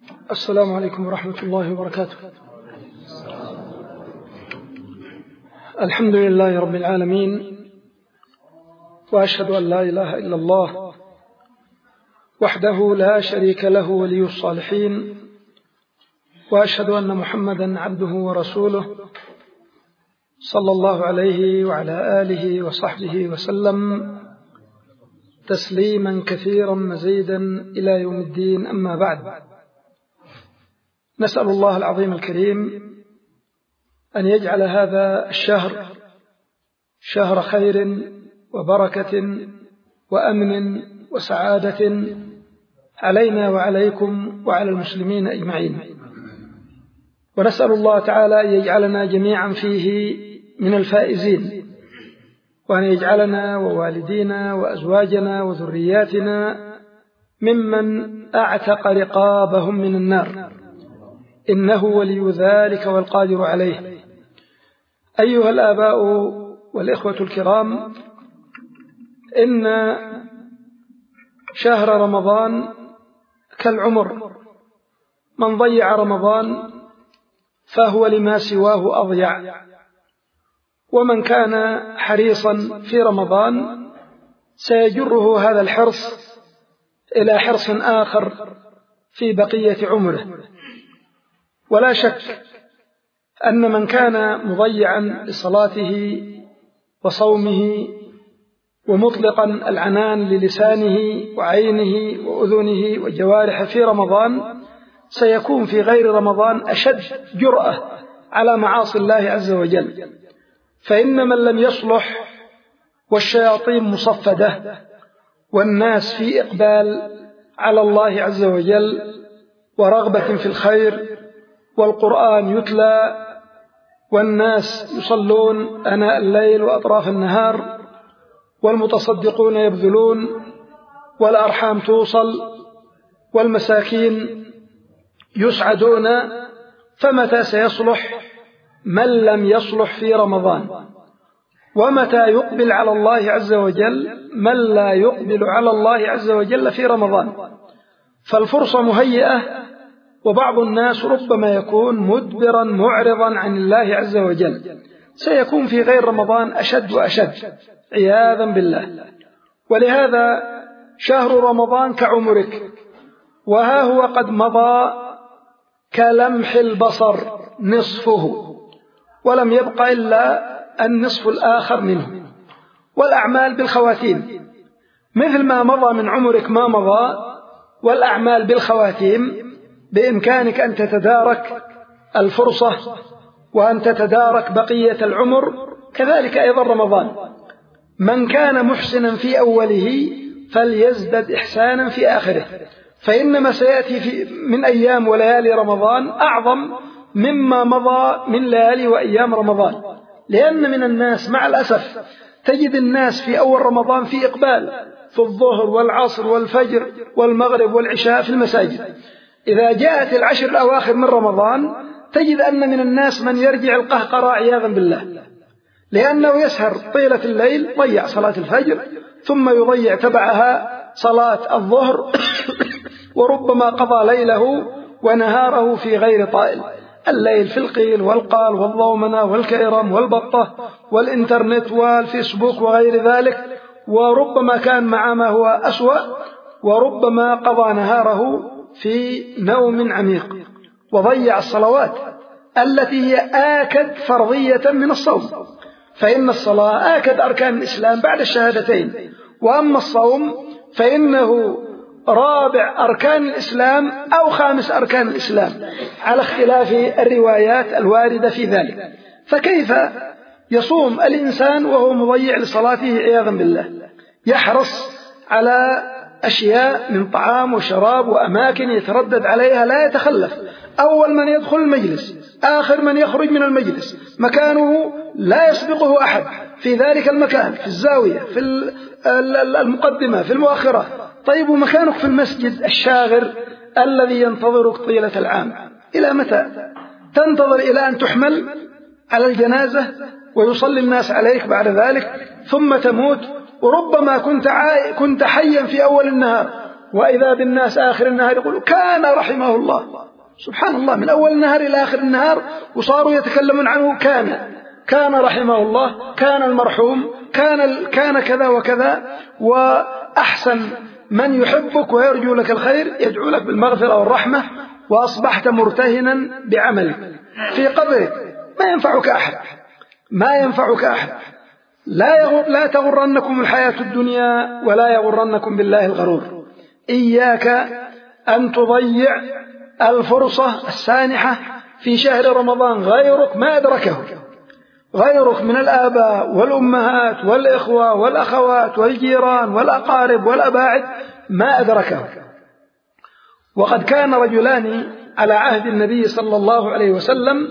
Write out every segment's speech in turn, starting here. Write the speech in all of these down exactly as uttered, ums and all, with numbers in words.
السلام عليكم ورحمة الله وبركاته. الحمد لله رب العالمين، وأشهد أن لا إله إلا الله وحده لا شريك له ولي الصالحين، وأشهد أن محمدا عبده ورسوله صلى الله عليه وعلى آله وصحبه وسلم تسليما كثيرا مزيدا إلى يوم الدين. أما بعد، نسأل الله العظيم الكريم أن يجعل هذا الشهر شهر خير وبركة وأمن وسعادة علينا وعليكم وعلى المسلمين أجمعين، ونسأل الله تعالى أن يجعلنا جميعا فيه من الفائزين، وأن يجعلنا ووالدينا وأزواجنا وذرياتنا ممن أعتق رقابهم من النار، إنه ولي ذلك والقادر عليه. أيها الآباء والإخوة الكرام، إن شهر رمضان كالعمر، من ضيع رمضان فهو لما سواه أضيع، ومن كان حريصا في رمضان سيجره هذا الحرص إلى حرص آخر في بقية عمره. ولا شك أن من كان مضيعا لصلاته وصومه ومطلقا العنان للسانه وعينه وأذنه وجوارحه في رمضان سيكون في غير رمضان أشد جرأة على معاصي الله عز وجل. فإن من لم يصلح والشياطين مصفدة والناس في إقبال على الله عز وجل ورغبة في الخير، والقرآن يتلى والناس يصلون آناء الليل وأطراف النهار، والمتصدقون يبذلون، والأرحام توصل، والمساكين يسعدون، فمتى سيصلح من لم يصلح في رمضان؟ ومتى يقبل على الله عز وجل من لا يقبل على الله عز وجل في رمضان؟ فالفرصة مهيئة، وبعض الناس ربما يكون مدبرا معرضا عن الله عز وجل، سيكون في غير رمضان أشد وأشد عياذا بالله. ولهذا شهر رمضان كعمرك، وها هو قد مضى كلمح البصر نصفه، ولم يبق إلا النصف الآخر منه، والأعمال بالخواتيم، مثل ما مضى من عمرك ما مضى، والأعمال بالخواتيم. بإمكانك أن تتدارك الفرصة وأن تتدارك بقية العمر. كذلك أيضا رمضان، من كان محسنا في أوله فليزدد إحسانا في آخره، فإنما سيأتي في من أيام وليالي رمضان أعظم مما مضى من ليالي وأيام رمضان. لأن من الناس مع الأسف تجد الناس في أول رمضان في إقبال في الظهر والعصر والفجر والمغرب والعشاء في المساجد. إذا جاءت العشر الأواخر من رمضان تجد أن من الناس من يرجع القهقرة عياذا بالله، لأنه يسهر طيلة الليل، ضيع صلاة الفجر ثم يضيع تبعها صلاة الظهر وربما قضى ليله ونهاره في غير طائل، الليل في القيل والقال والضومنة والكيرم والبطة والإنترنت والفيسبوك وغير ذلك، وربما كان مع ما هو أسوأ، وربما قضى نهاره في نوم عميق، وضيع الصلوات التي هي آكد فرضية من الصوم. فإن الصلاة آكد أركان الإسلام بعد الشهادتين، وأما الصوم فإنه رابع أركان الإسلام أو خامس أركان الإسلام، على اختلاف الروايات الواردة في ذلك. فكيف يصوم الإنسان وهو مضيع لصلاته عياذا بالله؟ يحرص على أشياء من طعام وشراب وأماكن يتردد عليها لا يتخلف، أول من يدخل المجلس، آخر من يخرج من المجلس، مكانه لا يسبقه أحد في ذلك المكان، في الزاوية، في المقدمة، في المؤخرة. طيب، ومكانك في المسجد الشاغر الذي ينتظرك طيلة العام، إلى متى تنتظر؟ إلى أن تحمل على الجنازة ويصلي الناس عليك بعد ذلك ثم تموت، وربما كنت, كنت حيا في أول النهار وإذا بالناس آخر النهار يقولوا كان رحمه الله. سبحان الله، من أول النهار إلى آخر النهار وصاروا يتكلمون عنه كان كان رحمه الله، كان المرحوم، كان كان كذا وكذا. وأحسن من يحبك ويرجو لك الخير يدعو لك بالمغفرة والرحمة، وأصبحت مرتهنا بعملك في قبرك. ما ينفعك أحد، ما ينفعك أحد. لا يغر لا تغرنكم الحياة الدنيا ولا يغرنكم بالله الغرور. إياك أن تضيع الفرصة السانحة في شهر رمضان. غيرك ما أدركه، غيرك من الآباء والأمهات والإخوة والأخوات والجيران والأقارب والأباعد ما أدركه. وقد كان رجلان على عهد النبي صلى الله عليه وسلم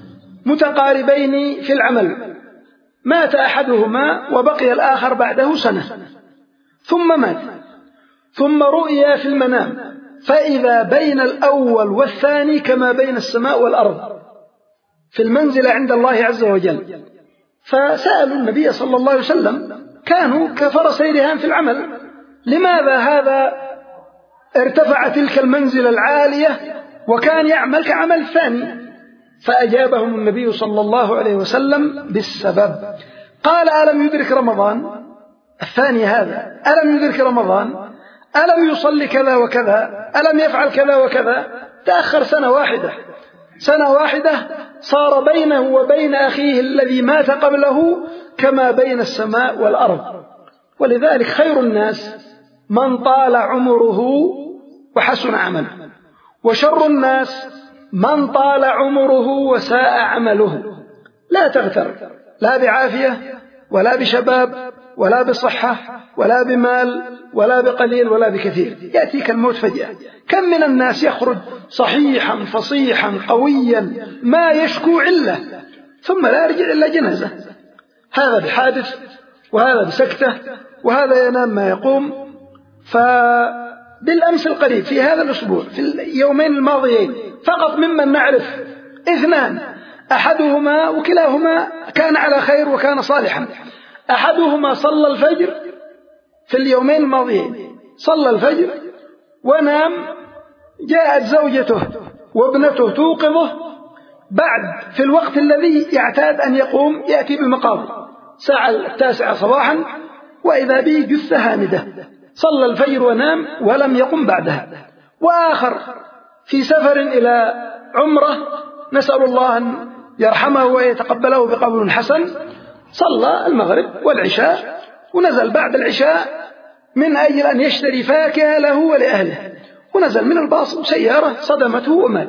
متقاربين في العمل، مات أحدهما وبقي الآخر بعده سنة ثم مات، ثم رؤيا في المنام فإذا بين الأول والثاني كما بين السماء والأرض في المنزل عند الله عز وجل. فسألوا النبي صلى الله عليه وسلم، كانوا كفرسي رهان في العمل، لماذا هذا ارتفع تلك المنزل العالية وكان يعمل كعمل الثاني؟ فأجابهم النبي صلى الله عليه وسلم بالسبب. قال ألم يدرك رمضان الثاني هذا؟ ألم يدرك رمضان؟ ألم يصلي كذا وكذا؟ ألم يفعل كذا وكذا؟ تأخر سنة واحدة، سنة واحدة صار بينه وبين أخيه الذي مات قبله كما بين السماء والأرض. ولذلك خير الناس من طال عمره وحسن عمله، وشر الناس من طال عمره وساء عمله. لا تغتر، لا بعافية ولا بشباب ولا بصحة ولا بمال ولا بقليل ولا بكثير، يأتيك الموت فجأة. كم من الناس يخرج صحيحا فصيحا قويا ما يشكو علة ثم لا يرجع إلا جنازة، هذا بحادث وهذا بسكتة وهذا ينام ما يقوم. فبالأمس القريب في هذا الأسبوع في اليومين الماضيين فقط ممن نعرف اثنان، أحدهما وكلاهما كان على خير وكان صالحا. أحدهما صلى الفجر في اليومين الماضيين، صلى الفجر ونام، جاءت زوجته وابنته توقظه بعد في الوقت الذي يعتاد أن يقوم، يأتي بالمقاضي الساعة التاسعة صباحا، وإذا به جثة هامدة. صلى الفجر ونام ولم يقم بعدها. وآخر في سفر إلى عمره، نسأل الله أن يرحمه ويتقبله بقبول حسن، صلى المغرب والعشاء ونزل بعد العشاء من أجل أن يشتري فاكهة له ولأهله، ونزل من الباص سيارة صدمته ومات.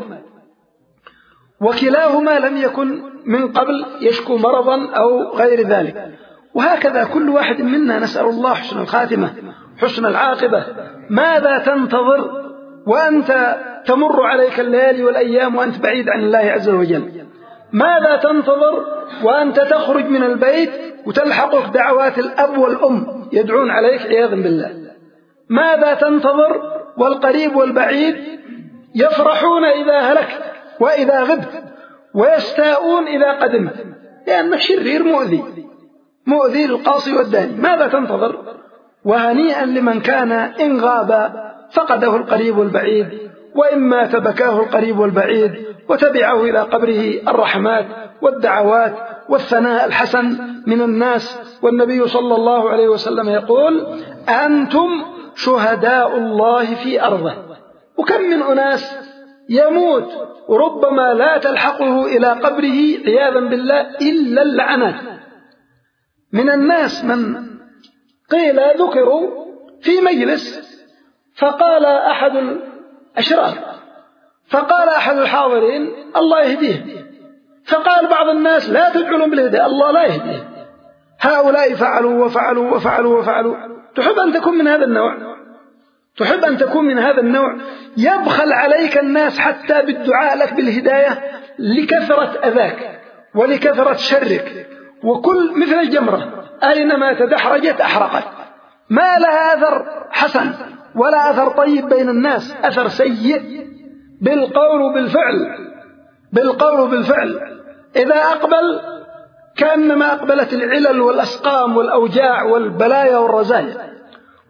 وكلاهما لم يكن من قبل يشكو مرضا أو غير ذلك. وهكذا كل واحد منا نسأل الله حسن الخاتمة، حسن العاقبة. ماذا تنتظر وأنت تمر عليك الليالي والأيام وأنت بعيد عن الله عز وجل؟ ماذا تنتظر وأنت تخرج من البيت وتلحقك دعوات الأب والأم يدعون عليك عياذا بالله؟ ماذا تنتظر والقريب والبعيد يفرحون إذا هلكت وإذا غبت ويستاءون إذا قدمت، لأنك شرير مؤذي مؤذي القاصي والداني. ماذا تنتظر؟ وهنيئا لمن كان إن غاب فقده القريب والبعيد، وإما تبكاه القريب والبعيد وتبعه إلى قبره الرحمات والدعوات والثناء الحسن من الناس. والنبي صلى الله عليه وسلم يقول: أنتم شهداء الله في أرضه. وكم من أناس يموت وربما لا تلحقه إلى قبره عياذا بالله إلا اللعنات. من الناس من قيل ذكروا في مجلس فقال أحد الأشرار، فقال أحد الحاضرين: الله يهديه. فقال بعض الناس: لا تدعون بالهداية، الله لا يهديه، هؤلاء فعلوا وفعلوا وفعلوا وفعلوا. تحب أن تكون من هذا النوع؟ تحب أن تكون من هذا النوع؟ يبخل عليك الناس حتى بالدعاء لك بالهداية لكثرة أذاك ولكثرة شرك. وكل مثل الجمرة أينما تدحرجت أحرقت، ما لها أثر حسن ولا أثر طيب بين الناس، أثر سيء بالقول وبالفعل بالقول وبالفعل. إذا أقبل كأنما أقبلت العلل والأسقام والأوجاع والبلايا والرزايا.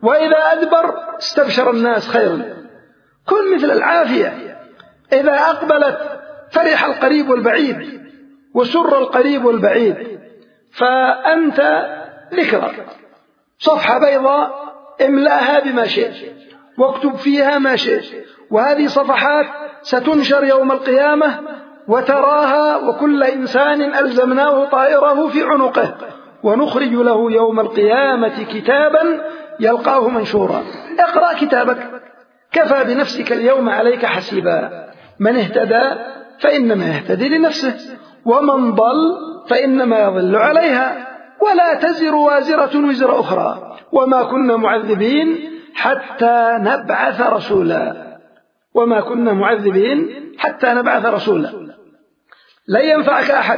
وإذا أدبر استبشر الناس خيرا. كن مثل العافية، إذا أقبلت فرح القريب والبعيد وسر القريب والبعيد. فأنت ذكرى صفحة بيضاء املأها بما شئت واكتب فيها ما شئت، وهذه صفحات ستنشر يوم القيامة وتراها، وكل إنسان ألزمناه طائره في عنقه ونخرج له يوم القيامة كتابا يلقاه منشورا. اقرأ كتابك، كفى بنفسك اليوم عليك حسيبا. من اهتدى فإنما يهتدي لنفسه، ومن ضل فإنما يضل عليها، ولا تزر وازرة وزر أخرى، وما كنا معذبين حتى نبعث رسولا. وما كنا معذبين حتى نبعث رسولا. لن ينفعك أحد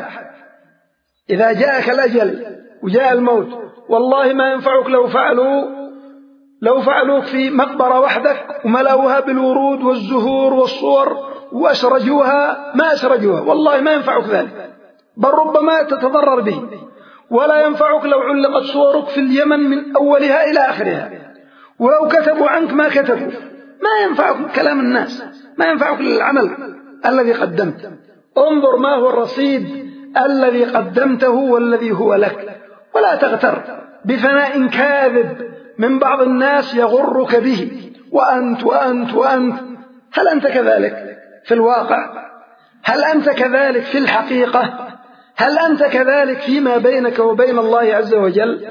إذا جاءك الأجل وجاء الموت، والله ما ينفعك لو فعلوا لو فعلوك في مقبرة وحدك وملأوها بالورود والزهور والصور وأسرجوها ما أسرجوها، والله ما ينفعك ذلك، بل ربما تتضرر به. ولا ينفعك لو علقت صورك في اليمن من أولها إلى آخرها، ولو كتبوا عنك ما كتبوا، ما ينفعك كلام الناس، ما ينفعك العمل الذي قدمت. انظر ما هو الرصيد الذي قدمته والذي هو لك، ولا تغتر بثناء كاذب من بعض الناس يغرك به، وأنت وأنت وأنت. هل أنت كذلك في الواقع؟ هل أنت كذلك في الحقيقة؟ هل أنت كذلك فيما بينك وبين الله عز وجل؟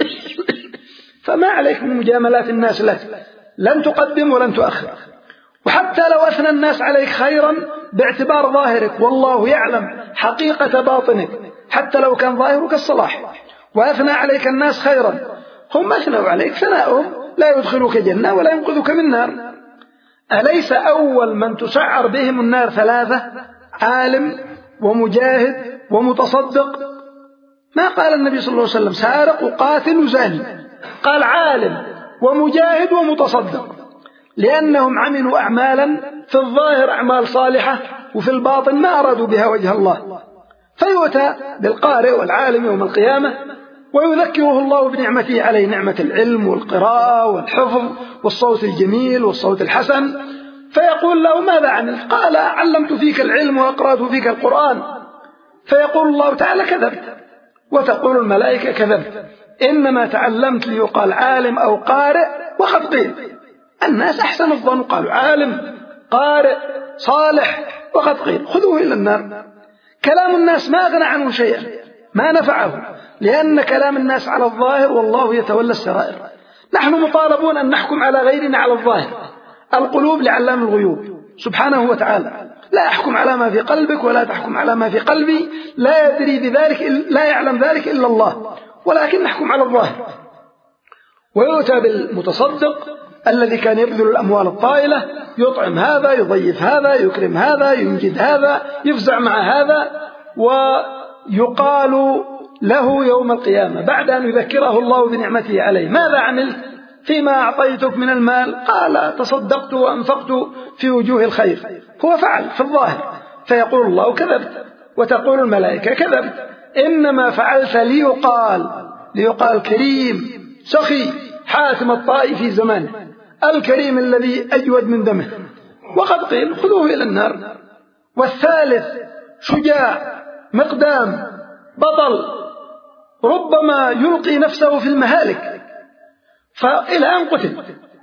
فما عليك من مجاملات الناس لك، لن تقدم ولن تؤخر. وحتى لو أثنى الناس عليك خيرا باعتبار ظاهرك، والله يعلم حقيقة باطنك، حتى لو كان ظاهرك الصلاح، وأثنى عليك الناس خيرا، هم أثنوا عليك ثناؤهم لا يدخلوك جنة ولا ينقذك من نار. أليس أول من تسعر بهم النار ثلاثة؟ عالم ومجاهد ومتصدق. ما قال النبي صلى الله عليه وسلم سارق وقاتل وزاني، قال عالم ومجاهد ومتصدق، لأنهم عملوا أعمالا في الظاهر أعمال صالحة، وفي الباطن ما أرادوا بها وجه الله. فيؤتى بالقارئ والعالم يوم القيامة ويذكره الله بنعمته عليه، نعمة العلم والقراءة والحفظ والصوت الجميل والصوت الحسن، فيقول له ماذا عملت؟ قال علمت فيك العلم وأقرأت فيك القرآن. فيقول الله تعالى كذبت، وتقول الملائكة كذبت، إنما تعلمت ليقال عالم أو قارئ، وقد قيل. الناس أحسن الظن قالوا عالم قارئ صالح، وقد قيل خذوه إلى النار. كلام الناس ما أغنى عنه شيئا، ما نفعه، لأن كلام الناس على الظاهر والله يتولى السرائر. نحن مطالبون أن نحكم على غيرنا على الظاهر، القلوب لعلام الغيوب سبحانه وتعالى، لا أحكم على ما في قلبك ولا تحكم على ما في قلبي، لا يدري بذلك، لا يعلم ذلك إلا الله، ولكن نحكم على الظاهر. ويؤتى بالمتصدق الذي كان يبذل الأموال الطائلة، يطعم هذا يضيف هذا يكرم هذا ينجد هذا يفزع مع هذا، ويقال له يوم القيامة بعد أن يذكره الله بنعمته عليه ماذا عملت فيما أعطيتك من المال؟ قال تصدقت وأنفقت في وجوه الخير. هو فعل في الظاهر، فيقول الله كذبت، وتقول الملائكة كذبت، إنما فعلت ليقال ليقال كريم سخي حاتم الطائي في زمانه، الكريم الذي أجود من دمه، وقد قيل خذوه إلى النار. والثالث شجاع مقدام بطل، ربما يلقي نفسه في المهالك فإلى أن قتل،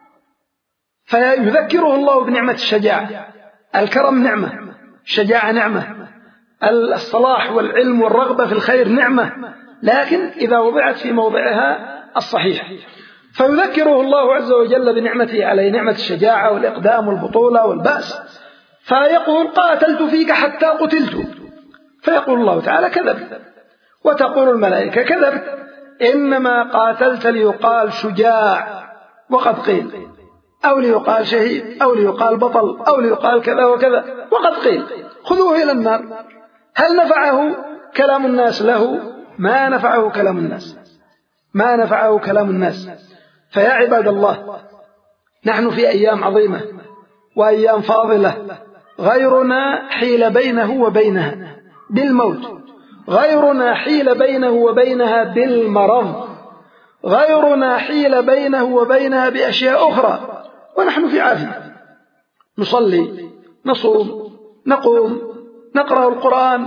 فيذكره الله بنعمة الشجاعة. الكرم نعمة، الشجاعة نعمة، الصلاح والعلم والرغبة في الخير نعمة، لكن إذا وضعت في موضعها الصحيح. فيذكره الله عز وجل بنعمته عليه، نعمة الشجاعة والإقدام والبطولة والبأس، فيقول قاتلت فيك حتى قتلت، فيقول الله تعالى كذبت، وتقول الملائكة كذبت، إنما قاتلت ليقال شجاع، وقد قيل، أو ليقال شهيد، أو ليقال بطل، أو ليقال كذا وكذا، وقد قيل خذوه إلى النار. هل نفعه كلام الناس له؟ ما نفعه كلام الناس، ما نفعه كلام الناس. فيا عباد الله، نحن في أيام عظيمة وأيام فاضلة، غيرنا حيل بينه وبينها بالموت، غيرنا حيل بينه وبينها بالمرض، غيرنا حيل بينه وبينها بأشياء أخرى ونحن في عافية، نصلي، نصوم، نقوم، نقرأ القرآن.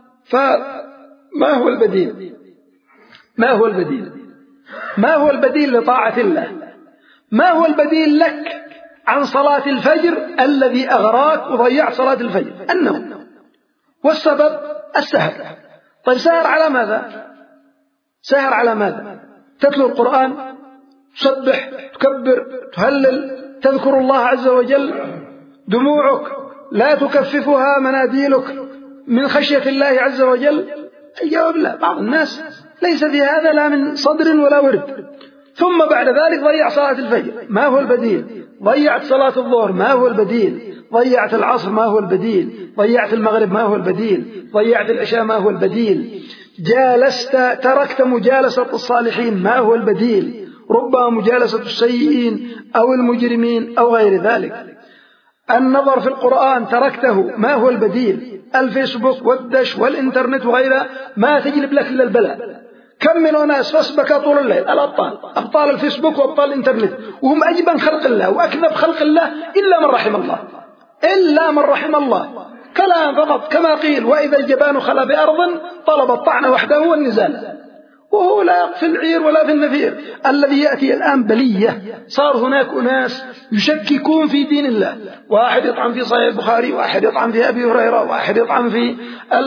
فما هو البديل؟ ما هو البديل؟ ما هو البديل لطاعة الله؟ ما هو البديل لك عن صلاة الفجر الذي أغراك وضيعت صلاة الفجر؟ النوم. والسبب السهر. طيب سهر على ماذا؟ سهر على ماذا؟ تتلو القرآن، تسبح، تكبر، تهلل، تذكر الله عز وجل، دموعك لا تكففها مناديلك من خشية الله عز وجل. الجواب لا. بعض الناس ليس في هذا لا من صدر ولا ورد. ثم بعد ذلك ضيع صلاة الفجر، ما هو البديل؟ ضيعت صلاة الظهر، ما هو البديل؟ ضيعت العصر، ما هو البديل؟ ضيعت المغرب، ما هو البديل؟ ضيعت العشاء، ما هو البديل؟ جالست تركت مجالسة الصالحين، ما هو البديل؟ ربما مجالسة السيئين أو المجرمين أو غير ذلك. النظر في القرآن تركته، ما هو البديل؟ الفيسبوك والدش والإنترنت وغيرها ما تجلب لك إلا البلاء. كم من أناس فسبك طول الليل، الأبطال، أبطال الفيسبوك وأبطال الإنترنت، وهم أجبن خلق الله وأكذب خلق الله إلا من رحم الله، إلا من رحم الله. كلام فقط، كما قيل وإذا الجبان خلا بأرض طلب الطعن وحده والنزال، وهو لا في العير ولا في النفير. الذي يأتي الآن بلية، صار هناك أناس يشككون في دين الله، واحد يطعن في صحيح البخاري، واحد يطعن في أبي هريرة، واحد يطعن في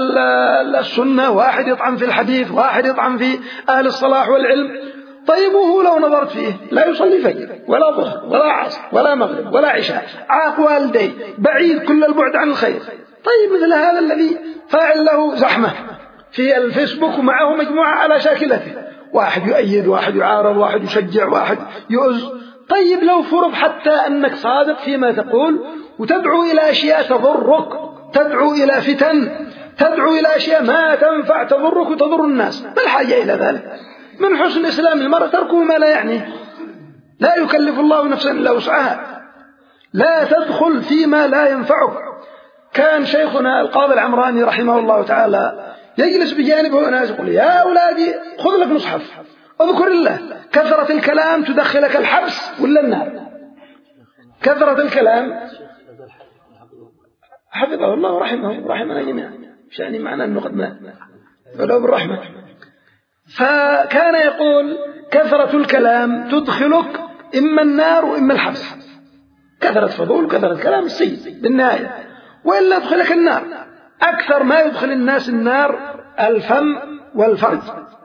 السنة، واحد يطعن في الحديث، واحد يطعن في أهل الصلاح والعلم. طيب وهو لو نظرت فيه لا يصلي فجر ولا ظهر ولا عصر ولا مغرب ولا عشاء، عاق والديه، بعيد كل البعد عن الخير. طيب مثل هذا الذي فاعل له زحمة في الفيسبوك ومعه مجموعة على شاكلته، واحد يؤيد، واحد يعارض، واحد يشجع، واحد يؤز. طيب لو فرض حتى أنك صادق فيما تقول وتدعو إلى أشياء تضرك، تدعو إلى فتن، تدعو إلى أشياء ما تنفع تضرك وتضر الناس، ما الحاجة إلى ذلك؟ من حسن إسلام المرء تركه ما لا يعنيه. لا يكلف الله نفسا إلا وسعها. لا تدخل فيما لا ينفعك. كان شيخنا القاضي العمراني رحمه الله تعالى يجلس بجانبه ناس يقول يا أولادي خذ لك مصحف اذكر الله، كثرة الكلام تدخلك الحبس ولا النار. كثرة الكلام حفظه الله ورحمه ورحمنا جميعا، شأني معنا أنه قد مات ولو بالرحمة. فكان يقول كثرة الكلام تدخلك إما النار وإما الحبس. كثرة فضول، كثرة كلام السيء بالنهاية، وإلا يدخلك النار. أكثر ما يدخل الناس النار الفم والفرج.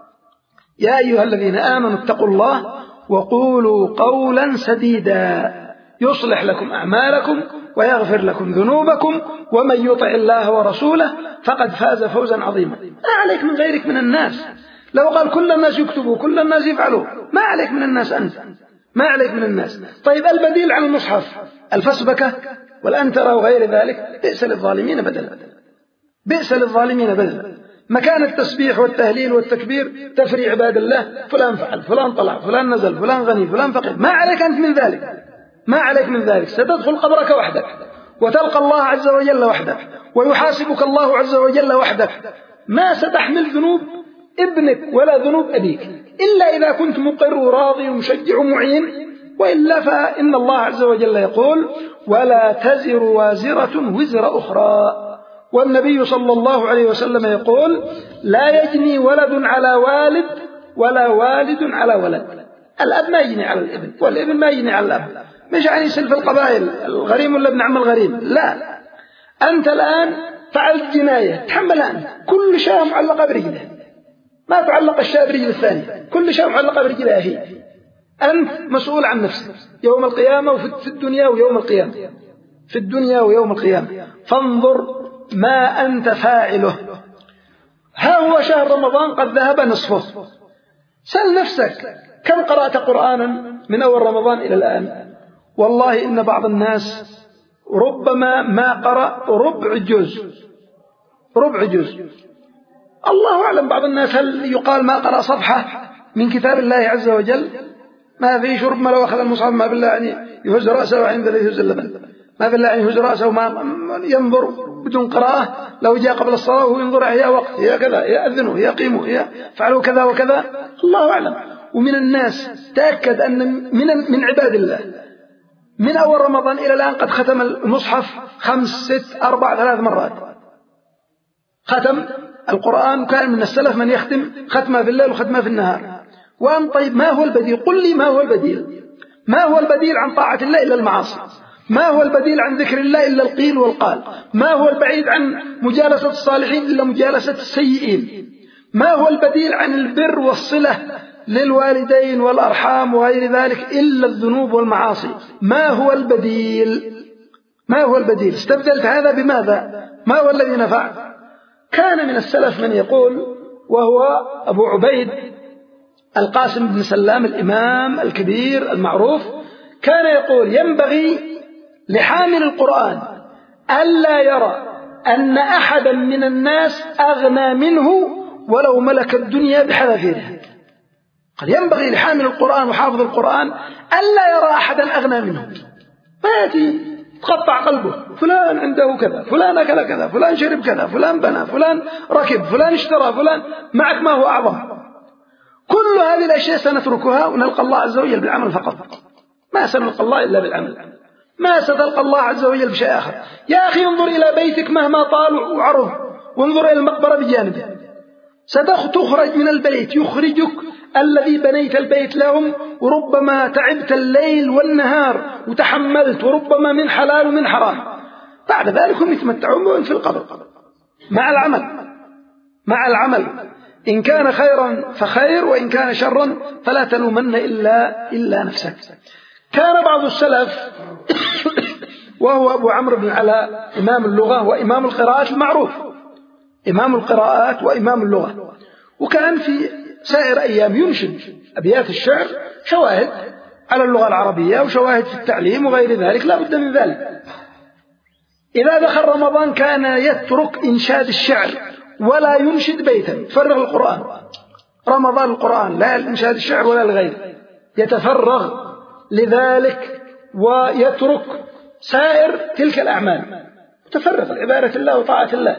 يا أيها الذين آمنوا اتقوا الله وقولوا قولا سديدا يصلح لكم أعمالكم ويغفر لكم ذنوبكم ومن يطع الله ورسوله فقد فاز فوزا عظيما. لا عليك من غيرك من الناس. لو قال كل الناس يكتبوا كل الناس يفعلوا، ما عليك من الناس أنت، ما عليك من الناس. طيب البديل عن المصحف الفسبكة والأنترة وغير ذلك، بئس للظالمين بدلا، بئس للظالمين بدلا. مكان التسبيح والتهليل والتكبير تفري عباد الله، فلان فعل، فلان طلع، فلان نزل، فلان غني، فلان فقير، ما عليك أنت من ذلك، ما عليك من ذلك. ستدخل قبرك وحدك وتلقى الله عز وجل وحدك ويحاسبك الله عز وجل وحدك. ما ستحمل ذنوب ابنك ولا ذنوب أبيك إلا إذا كنت مقر وراضي ومشجع ومعين، وإلا فإن الله عز وجل يقول ولا تزر وازرة وزر أخرى. والنبي صلى الله عليه وسلم يقول لا يجني ولد على والد ولا والد على ولد. الأب ما يجني على الابن والابن ما يجني على الأب. مش يعني سلف القبائل الغريم ولا ابن عم الغريم، لا. أنت الآن فعلت جناية تحملها أنت، كل شيء معلقة برجله، ما تعلق الشاة برجل الثاني، كل شيء معلقة برجلها هي. أنت مسؤول عن نفسك يوم القيامة وفي الدنيا ويوم القيامة، في الدنيا ويوم القيامة. فانظر ما أنت فاعله. ها هو شهر رمضان قد ذهب نصفه. سل نفسك كم قرأت قرآنا من أول رمضان إلى الآن؟ والله إن بعض الناس ربما ما قرأ ربع جزء، ربع جزء. الله أعلم بعض الناس هل يقال ما قرأ صفحة من كتاب الله عز وجل؟ ما في شرب، ما لو أخذ المصحف ما بالله يعني يهز رأسه عند ذي يهز اللبن، ما بالله يعني يهز رأسه ما ينظر بدون قراءة. لو جاء قبل الصلاة وهو ينظر هي وقت، هي كذا، هي أذنوا، هي قيموا، هي فعلوا كذا وكذا، الله أعلم. ومن الناس تأكد أن من من عباد الله من أول رمضان إلى الآن قد ختم المصحف خمس ست أربع ثلاث مرات، ختم القرآن. كان من السلف من يختم ختمة في الليل وختمة في النهار. وأن طيب ما هو البديل؟ قل لي ما هو البديل؟ ما هو البديل عن طاعة الله إلا المعاصي؟ ما هو البديل عن ذكر الله إلا القيل والقال؟ ما هو البعيد عن مجالسة الصالحين إلا مجالسة السيئين؟ ما هو البديل عن البر والصلة للوالدين والأرحام وغير ذلك إلا الذنوب والمعاصي؟ ما هو البديل؟ ما هو البديل؟ استبدلت هذا بماذا؟ ما هو الذي نفع؟ كان من السلف من يقول، وهو أبو عبيد القاسم بن سلام الإمام الكبير المعروف، كان يقول: ينبغي لحامل القرآن ألا يرى أن أحدا من الناس أغنى منه ولو ملك الدنيا بحذافيرها. قال: ينبغي لحامل القرآن وحافظ القرآن ألا يرى أحدا أغنى منه. فيأتي تقطع قلبه: فلان عنده كذا، فلان أكل كذا، فلان شرب كذا، فلان بنى، فلان ركب، فلان اشترى، فلان معك ما هو أعظم. كل هذه الأشياء سنتركها ونلقى الله عز وجل بالعمل فقط. ما سنلقى الله إلا بالعمل، ما ستلقى الله عز وجل بشيء آخر. يا أخي انظر إلى بيتك مهما طال وعرض، وانظر إلى المقبرة بجانبه. ستخرج من البيت، يخرجك الذي بنيت البيت لهم، وربما تعبت الليل والنهار وتحملت، وربما من حلال ومن حرام. بعد ذلك هم يتمتعون في القبر مع العمل، مع العمل إن كان خيرا فخير، وإن كان شرا فلا تلومن إلا, إلا نفسك. كان بعض السلف وهو أبو عمرو بن علاء إمام اللغة وإمام القراءات المعروف، إمام القراءات وإمام اللغة، وكان في سائر أيام ينشد أبيات الشعر شواهد على اللغة العربية وشواهد في التعليم وغير ذلك، لا بد من ذلك. إذا دخل رمضان كان يترك إنشاد الشعر ولا ينشد بيتا، فرغ القرآن. رمضان القرآن، لا إنشاد الشعر ولا الغير، يتفرغ لذلك ويترك سائر تلك الأعمال، متفرغ لعبادة الله وطاعة الله.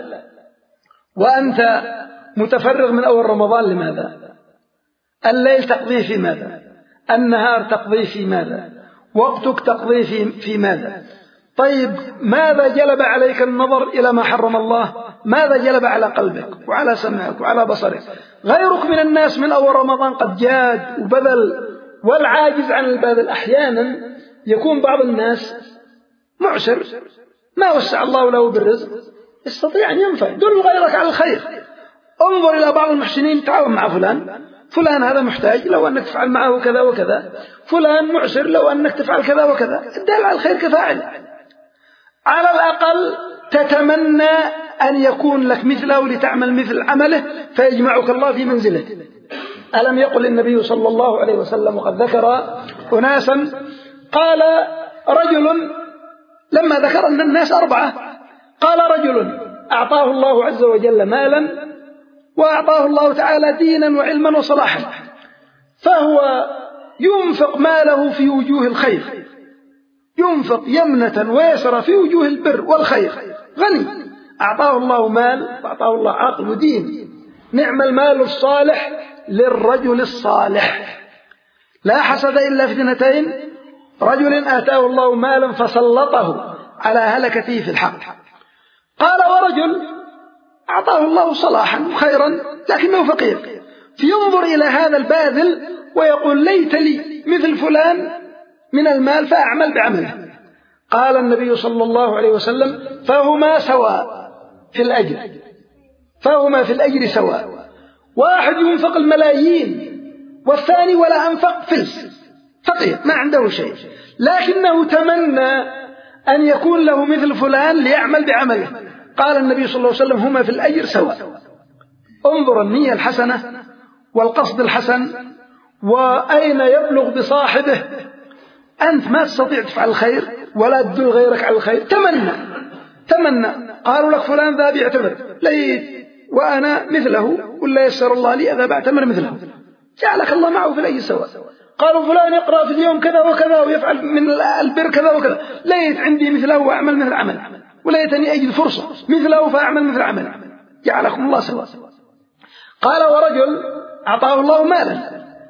وأنت متفرغ من أول رمضان لماذا؟ الليل تقضيه في ماذا؟ النهار تقضيه في ماذا؟ وقتك تقضيه في, في ماذا؟ طيب ماذا جلب عليك النظر إلى ما حرم الله؟ ماذا جلب على قلبك وعلى سمعك وعلى بصرك؟ غيرك من الناس من أول رمضان قد جاد وبذل، والعاجز عن البذل أحيانا يكون بعض الناس معسر ما وسع الله له بالرزق، يستطيع أن ينفع، دل غيرك على الخير. انظر إلى بعض المحسنين، تعاون مع فلان، فلان هذا محتاج، لو أنك تفعل معه كذا وكذا، فلان معسر، لو أنك تفعل كذا وكذا. الدال على الخير كفاعل، على الأقل تتمنى أن يكون لك مثله لتعمل مثل عمله فيجمعك الله في منزله. ألم يقل النبي صلى الله عليه وسلم، وقد ذكر أناسا، قال رجل لما ذكر أن الناس أربعة، قال رجل أعطاه الله عز وجل مالا وأعطاه الله تعالى دينا وعلما وصلاحا، فهو ينفق ماله في وجوه الخير، ينفق يمنة ويسرى في وجوه البر والخير، غني، أعطاه الله مال وأعطاه الله عقل ودين. نعم المال الصالح للرجل الصالح. لا حسد إلا في اثنتين: رجل آتاه الله مالا فسلطه على هلكته في الحق. قال ورجل أعطاه الله صلاحا وخيرا لكنه فقير، فينظر إلى هذا الباذل ويقول: ليت لي مثل فلان من المال فأعمل بعمله. قال النبي صلى الله عليه وسلم: فهما سواء في الأجر، فهما في الأجر سواء. واحد ينفق الملايين والثاني ولا أنفق فلس، فقير ما عنده شيء، لكنه تمنى أن يكون له مثل فلان ليعمل بعمله. قال النبي صلى الله عليه وسلم: هما في الأجر سواء. انظر النية الحسنة والقصد الحسن، وأين يبلغ بصاحبه. أنت ما تستطيع تفعل الخير ولا تدل غيرك على الخير، تمنى تمنى. قالوا لك فلان ذا بيعتمر، ليت وأنا مثله، ولا يسر الله لي أذا بعتمر مثله، جعلك الله معه في الأجر سواء. قالوا فلان يقرأ في اليوم كذا وكذا ويفعل من البر كذا وكذا، ليت عندي مثله وأعمل مثل عمل، وليتني أجد فرصة مثله فأعمل مثل عمل، جعلكم الله سواء. قال ورجل أعطاه الله مالا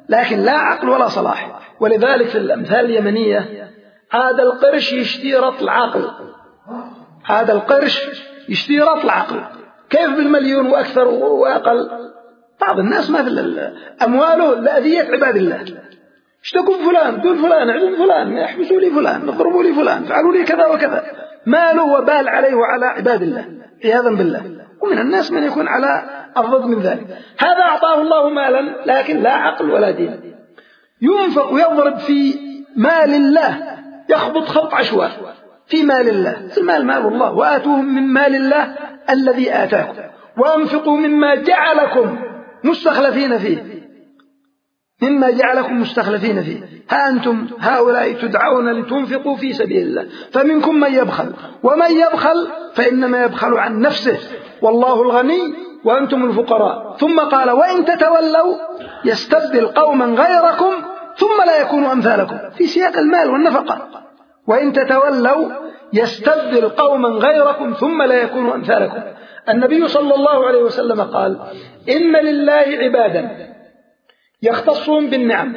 لكن لا عقل ولا صلاح. ولذلك في الأمثال اليمنية هذا القرش يشتري رطل عقل، هذا القرش يشتري رطل عقل. كيف بالمليون وأكثر وأقل؟ بعض الناس ما في أمواله لأذية عباد الله، اشتكوا فلان دون فلان عدون فلان، يحبسوا لي فلان، يضربوا لي فلان، فعلوا لي كذا وكذا، ماله وبال عليه وعلى عباد الله عياذا بالله. ومن الناس من يكون على الضد من ذلك. هذا أعطاه الله مالا لكن لا عقل ولا دين، ينفق ويضرب في مال الله، يخبط خبط عشواء في مال الله. المال مال الله، وآتوهم من مال الله الذي آتاكم وأنفقوا مما جعلكم مستخلفين فيه، مما جعلكم مستخلفين فيه. ها أنتم هؤلاء تدعون لتنفقوا في سبيل الله، فمنكم من يبخل، ومن يبخل فإنما يبخل عن نفسه، والله الغني وأنتم الفقراء. ثم قال وإن تتولوا يستبدل قوما غيركم ثم لا يكونوا أمثالكم، في سياق المال والنفقة. وإن تتولوا يستبدل قوما غيركم ثم لا يكونوا أمثالكم. النبي صلى الله عليه وسلم قال إن لله عبادا يختصون بالنعم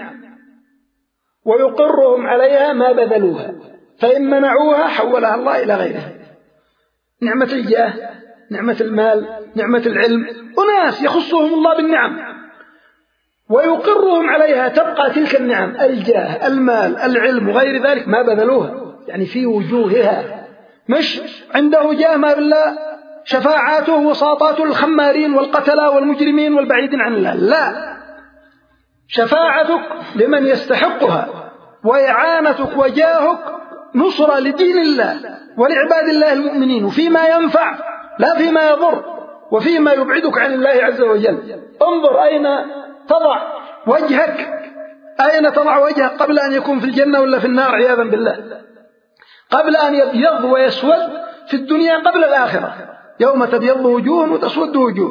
ويقرهم عليها ما بذلوها، فإن منعوها حولها الله إلى غيرها. نعمة الجاه، نعمة المال، نعمة العلم، أناس يخصهم الله بالنعم ويقرهم عليها، تبقى تلك النعم الجاه المال العلم وغير ذلك ما بذلوها، يعني في وجوهها، مش عنده جاه ما بالله شفاعاته وساطاته الخمارين والقتلى والمجرمين والبعيدين عن الله، لا، شفاعتك لمن يستحقها وإعانتك وجاهك نصرة لدين الله ولعباد الله المؤمنين، وفيما ينفع لا فيما يضر، وفيما يبعدك عن الله عز وجل. انظر أين تضع وجهك، أين تضع وجهك قبل أن يكون في الجنة ولا في النار عياذا بالله، قبل أن يبيض ويسود في الدنيا قبل الآخرة، يوم تبيض وجوه وتسود وجوه.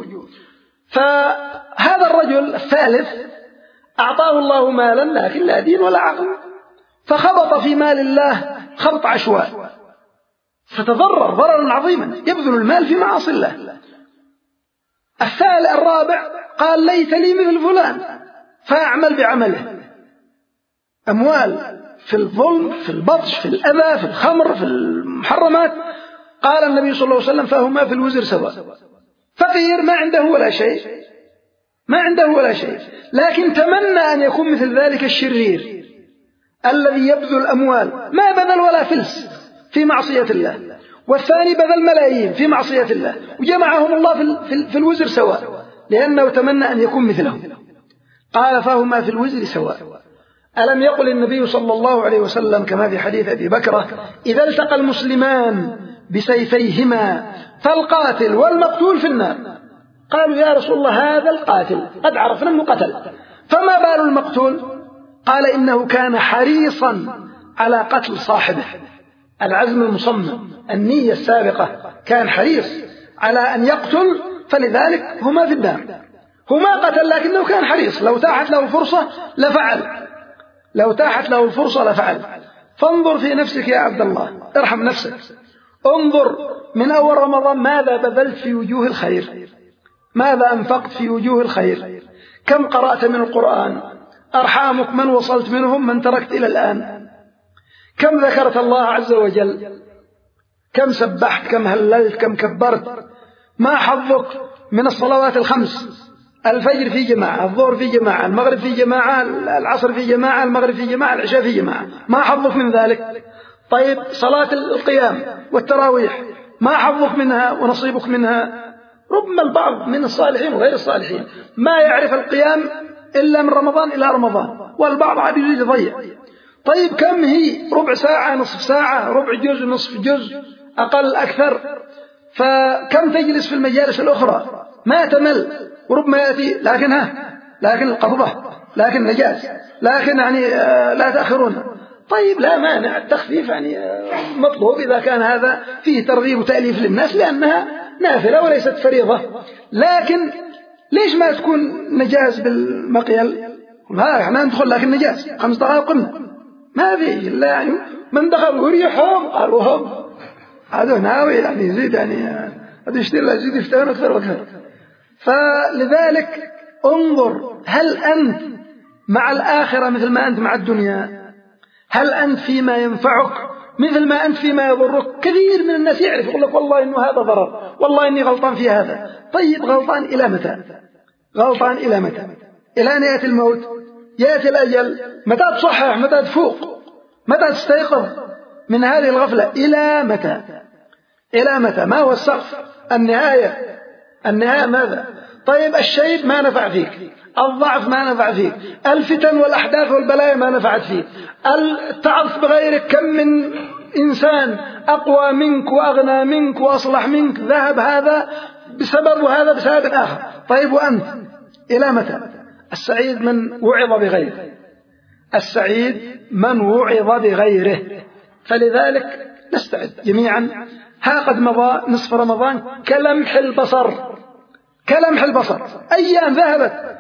فهذا الرجل الثالث أعطاه الله مالا لكن لا دين ولا عقل، فخبط في مال الله خبط عشواء، فتضرر ضررا عظيما، يبذل المال في معاصي الله. الثالث الرابع قال ليت لي مثل فلان فأعمل بعمله، أموال في الظلم في البطش في الأذى في الخمر في المحرمات. قال النبي صلى الله عليه وسلم فهما في الوزر سواء. فقير ما عنده ولا شيء، ما عنده ولا شيء، لكن تمنى أن يكون مثل ذلك الشرير الذي يبذل أموال ما بذل ولا فلس في معصية الله، والثاني بذل ملايين في معصية الله، وجمعهم الله في الوزر سواء لأنه تمنى أن يكون مثله. قال فهما في الوزر سواء. ألم يقل النبي صلى الله عليه وسلم كما في حديث أبي بكرة إذا التقى المسلمان بسيفيهما فالقاتل والمقتول في النار؟ قالوا يا رسول الله هذا القاتل قد عرفنا أنه قتل، فما بال المقتول؟ قال إنه كان حريصا على قتل صاحبه، العزم المصمم النية السابقة، كان حريص على أن يقتل، فلذلك هما في النار. هما قتل لكنه كان حريص، لو تاحت له فرصة لفعل، لو تاحت له الفرصة لفعل. فانظر في نفسك يا عبد الله، ارحم نفسك، انظر من أول رمضان ماذا بذلت في وجوه الخير، ماذا أنفقت في وجوه الخير، كم قرأت من القرآن، أرحامك من وصلت منهم من تركت إلى الآن، كم ذكرت الله عز وجل، كم سبحت، كم هللت، كم كبرت. ما حظك من الصلوات الخمس، الفجر في جماعة، الظهر في جماعة، المغرب في جماعة، العصر في جماعة، المغرب في جماعة، العشاء في جماعة، ما حظك من ذلك؟ طيب صلاة القيام والتراويح ما حظك منها ونصيبك منها؟ ربما البعض من الصالحين وغير الصالحين ما يعرف القيام إلا من رمضان إلى رمضان، والبعض عاد يريد يضيع. طيب كم هي؟ ربع ساعة، نصف ساعة، ربع جزء، نصف جزء، أقل أكثر. فكم تجلس في المجالس الأخرى ما تمل، وربما يأتي لكن ها لكن القبضة، لكن نجاز، لكن يعني لا تأخرون. طيب لا مانع، التخفيف يعني مطلوب إذا كان هذا فيه ترغيب وتأليف للناس لأنها نافلة وليست فريضة. لكن ليش ما تكون نجاز بالمقيل؟ ها احنا ندخل لكن نجاز خمس دقائق قمنا ما في إلا يعني من دخل وريحهم قالوا هم هذا ناوي يعني يزيد، يعني هذا يشتري لا يزيد يفتحون أكثر وأكثر. فلذلك انظر هل أنت مع الآخرة مثل ما أنت مع الدنيا؟ هل أنت فيما ينفعك مثل ما أنت فيما يضرك؟ كثير من الناس يعرف يقول لك والله إنه هذا ضرر، والله إني غلطان في هذا. طيب غلطان إلى متى؟ غلطان إلى متى؟ إلى أن يأتي الموت، يأتي الأجل، متى تصحح، متى تفوق، متى تستيقظ من هذه الغفلة؟ إلى متى؟ إلى متى؟ ما هو السقف؟ النهاية، النهاية ماذا؟ طيب الشيب ما نفع فيك، الضعف ما نفع فيك، الفتن والأحداث والبلايا ما نفعت فيك، التعظ بغيرك، كم من إنسان أقوى منك وأغنى منك وأصلح منك ذهب هذا بسبب وهذا بسبب آخر. طيب وأنت إلى متى؟ السعيد من وعظ بغيره، السعيد من وعظ بغيره. فلذلك نستعد جميعا. ها قد مضى نصف رمضان كلمح البصر، كلمح البصر، أيام ذهبت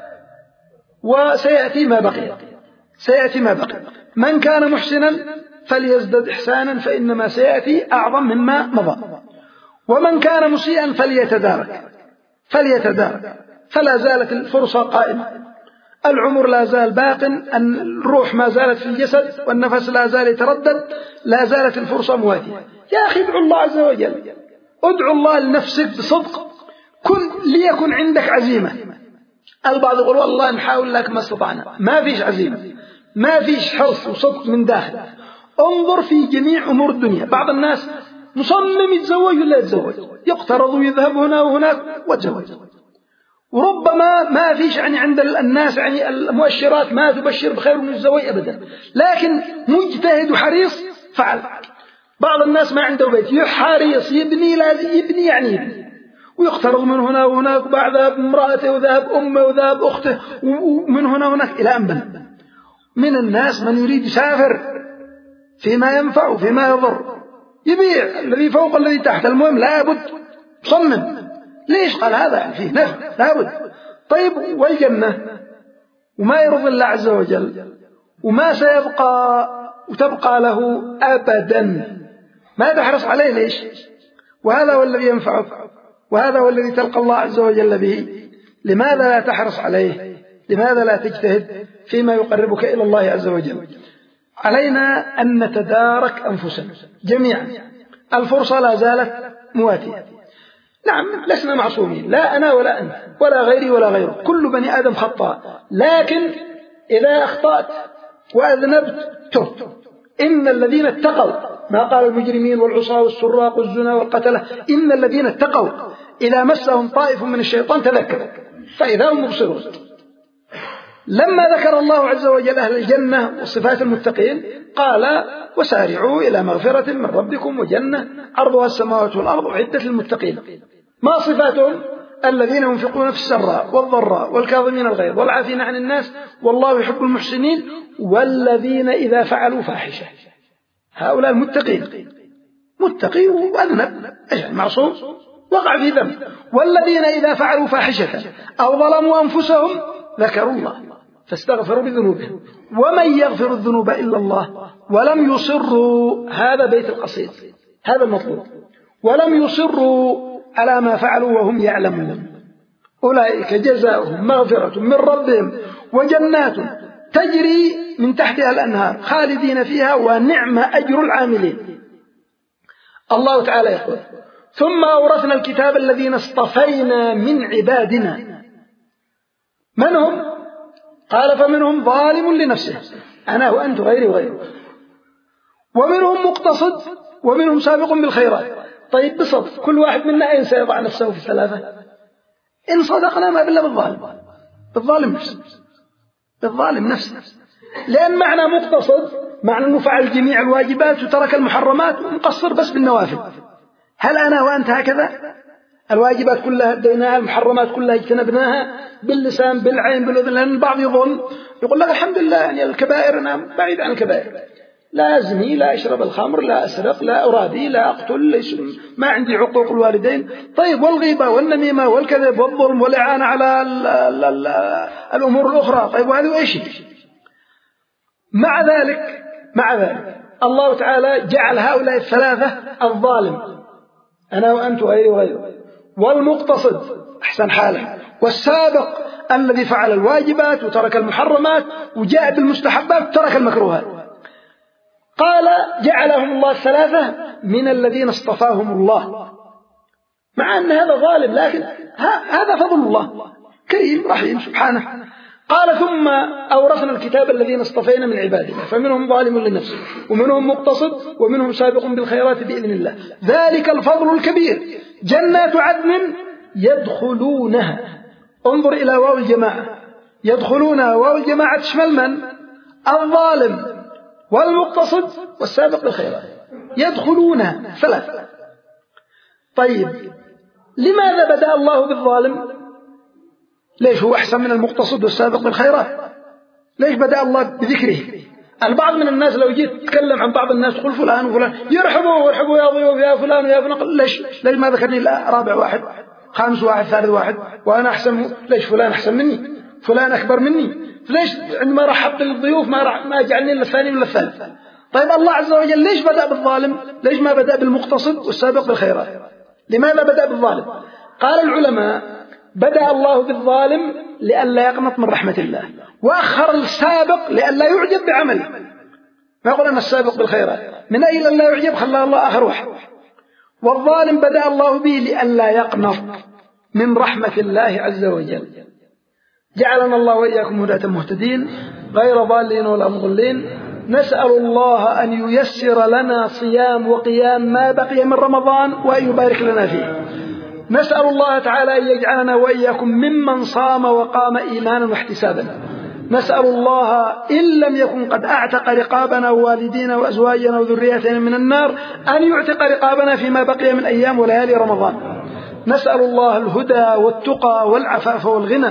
وسيأتي ما بقي، سيأتي ما بقي. من كان محسنا فليزدد إحسانا فإنما سيأتي أعظم مما مضى، ومن كان مسيئا فليتدارك، فليتدارك. فلا زالت الفرصة قائمة، العمر لا زال باق، الروح ما زالت في الجسد والنفس لا زال يتردد، لا زالت الفرصة مواتية. يا أخي ادعو الله عز وجل، ادعو الله لنفسك بصدق، كن ليكن عندك عزيمة. البعض يقول والله نحاول لك ما استطعنا، ما فيش عزيمة، ما فيش حرص وصدق من داخل. انظر في جميع أمور الدنيا، بعض الناس مصمم يتزوج ولا يتزوج، يقترض ويذهب هنا وهناك وتزوج، وربما ما فيش يعني عند الناس يعني المؤشرات ما تبشر بخير من الزواج أبدا، لكن مجتهد وحريص فعل. بعض الناس ما عنده بيت، يحرص يبني، لازم يبني يعني يبني، ويقترض من هنا وهناك، وبعد امرأته وذهب أمه وذهب أخته ومن هنا وهناك إلى أن بنى. من الناس من يريد يسافر فيما ينفع وفيما يضر، يبيع الذي فوق الذي تحت، المهم لابد صمم. ليش؟ قال هذا يعني فيه نفع لابد. طيب والجنة وما يرضي الله عز وجل وما سيبقى وتبقى له أبدا، ما تحرص عليه ليش؟ وهذا هو الذي ينفعك، وهذا هو الذي تلقى الله عز وجل به. لماذا لا تحرص عليه؟ لماذا لا تجتهد فيما يقربك إلى الله عز وجل؟ علينا أن نتدارك أنفسنا جميعا، الفرصة لا زالت مواتية. نعم لسنا معصومين، لا أنا ولا أنت ولا غيري ولا غيره، كل بني آدم خطاء، لكن إذا أخطأت وأذنبت تبت. إن الذين اتقوا، ما قال المجرمين والعصاة والسراق والزنا والقتلة، إن الذين اتقوا إذا مسهم طائف من الشيطان تذكروا فإذا هم مبصرون. لما ذكر الله عز وجل أهل الجنة وصفات المتقين قال وسارعوا إلى مغفرة من ربكم وجنة عرضها السماوات والأرض أعدت للمتقين. ما صفاتهم؟ الذين ينفقون في السراء والضراء والكاظمين الغيظ والعافين عن الناس والله يحب المحسنين والذين إذا فعلوا فاحشة. هؤلاء المتقين، متقي وأذنب معصوم وقع في ذنب. والذين إذا فعلوا فاحشة أو ظلموا أنفسهم ذكروا الله فاستغفروا بذنوبهم ومن يغفر الذنوب إلا الله ولم يصروا، هذا بيت القصيد، هذا المطلوب، ولم يصروا على ما فعلوا وهم يعلمون أولئك جزاؤهم مغفرة من ربهم وجنات تجري من تحتها الأنهار خالدين فيها ونعم أجر العاملين. الله تعالى يقول ثم أورثنا الكتاب الذين اصطفينا من عبادنا. من هم؟ قال فمنهم ظالم لنفسه، أنا وأنت غيري وغيره، ومنهم مقتصد ومنهم سابق بالخيرات. طيب بصدق كل واحد منا أين سيضع نفسه في ثلاثة؟ إن صدقنا ما بالله بالظالم، بالظالم نفسه، بالظالم نفسه. لأن معنى مقتصد معنى أنه فعل جميع الواجبات وترك المحرمات ومقصر بس بالنوافل. هل أنا وأنت هكذا؟ الواجبات كلها أديناها، المحرمات كلها اجتنبناها باللسان بالعين بالأذن. لأن البعض يظن يقول لك الحمد لله يعني الكبائر أنا بعيد عن الكبائر، لا أزني، لا أشرب الخمر، لا أسرق، لا أرادي، لا أقتل، ما عندي عقوق الوالدين. طيب والغيبة والنميمة والكذب والظلم والإعانة على ال ال ال الأمور الأخرى، طيب وهذا إيش؟ مع ذلك مع ذلك الله تعالى جعل هؤلاء الثلاثة الظالم أنا وأنت غيري وغيره، والمقتصد أحسن حاله، والسابق الذي فعل الواجبات وترك المحرمات وجاء بالمستحبات وترك المكروهات. قال جعلهم الله الثلاثة من الذين اصطفاهم الله، مع أن هذا ظالم، لكن هذا فضل الله كريم رحيم سبحانه. قال ثم أورثنا الكتاب الذين اصطفينا من عبادنا فمنهم ظالم لنفسه ومنهم مقتصد ومنهم سابق بالخيرات بإذن الله، ذلك الفضل الكبير. جنات عدن يدخلونها، انظر إلى واو الجماعة، يدخلونها واو الجماعة تشمل من؟ الظالم والمقتصد والسابق بالخيرات، يدخلونها ثلاثة. طيب لماذا بدأ الله بالظالم؟ ليش هو أحسن من المقتصد والسابق بالخيرات؟ ليش بدأ الله بذكره؟ البعض من الناس لو جيت تتكلم عن بعض الناس تقول فلان وفلان يرحبوا ويرحبوا يا ضيوف يا فلان ويا فلان، ليش ليش ما ذكرني إلا رابع واحد خامس واحد ثالث واحد وأنا أحسن؟ ليش فلان أحسن مني؟ فلان أكبر مني؟ ليش عندما رحبت للضيوف ما رح ما جعلني إلا الثاني ولا الثالث؟ طيب الله عز وجل ليش بدأ بالظالم؟ ليش ما بدأ بالمقتصد والسابق بالخيرات؟ لماذا بدأ بالظالم؟ قال العلماء بدأ الله بالظالم لئلا يقنط من رحمة الله، وأخر السابق لئلا يعجب بعمله. ما يقول أن السابق بالخيرات من أجل أن لا يعجب خلاه الله آخر واحد. والظالم بدأ الله به لئلا يقنط من رحمة الله عز وجل. جعلنا الله وإياكم هداة مهتدين غير ضالين ولا مضلين. نسأل الله أن ييسر لنا صيام وقيام ما بقي من رمضان وأن يبارك لنا فيه. نسأل الله تعالى أن يجعلنا وإياكم ممن صام وقام إيمانا واحتسابا. نسأل الله إن لم يكن قد أعتق رقابنا ووالدينا وأزواجنا وذرياتنا من النار أن يعتق رقابنا فيما بقي من أيام وليالي رمضان. نسأل الله الهدى والتقى والعفاف والغنى.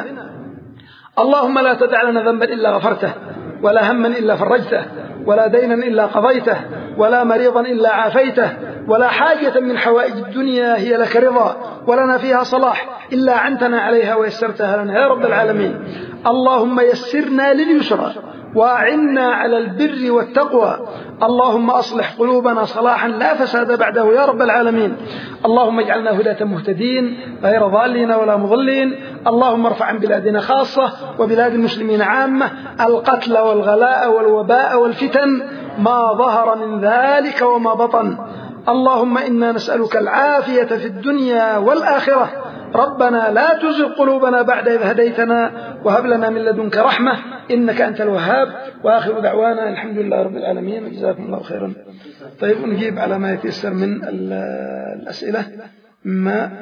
اللهم لا تدع لنا ذنبا إلا غفرته، ولا هما إلا فرجته، ولا دينا إلا قضيته، ولا مريضا إلا عافيته، ولا حاجة من حوائج الدنيا هي لك رضا ولنا فيها صلاح إلا عنتنا عليها ويسرتها لنا يا رب العالمين. اللهم يسرنا لليسرى وأعنا على البر والتقوى. اللهم أصلح قلوبنا صلاحا لا فساد بعده يا رب العالمين. اللهم اجعلنا هداة مهتدين غير ضالين ولا مضلين. اللهم ارفع عن بلادنا خاصة وبلاد المسلمين عامة القتل والغلاء والوباء والفتن ما ظهر من ذلك وما بطن. اللهم إنا نسألك العافية في الدنيا والآخرة. ربنا لا تزغ قلوبنا بعد إذ هديتنا وهب لنا من لدنك رحمة إنك أنت الوهاب. وآخر دعوانا الحمد لله رب العالمين وجزاكم الله خيرا. طيب نجيب على ما يتيسر من الأسئلة ما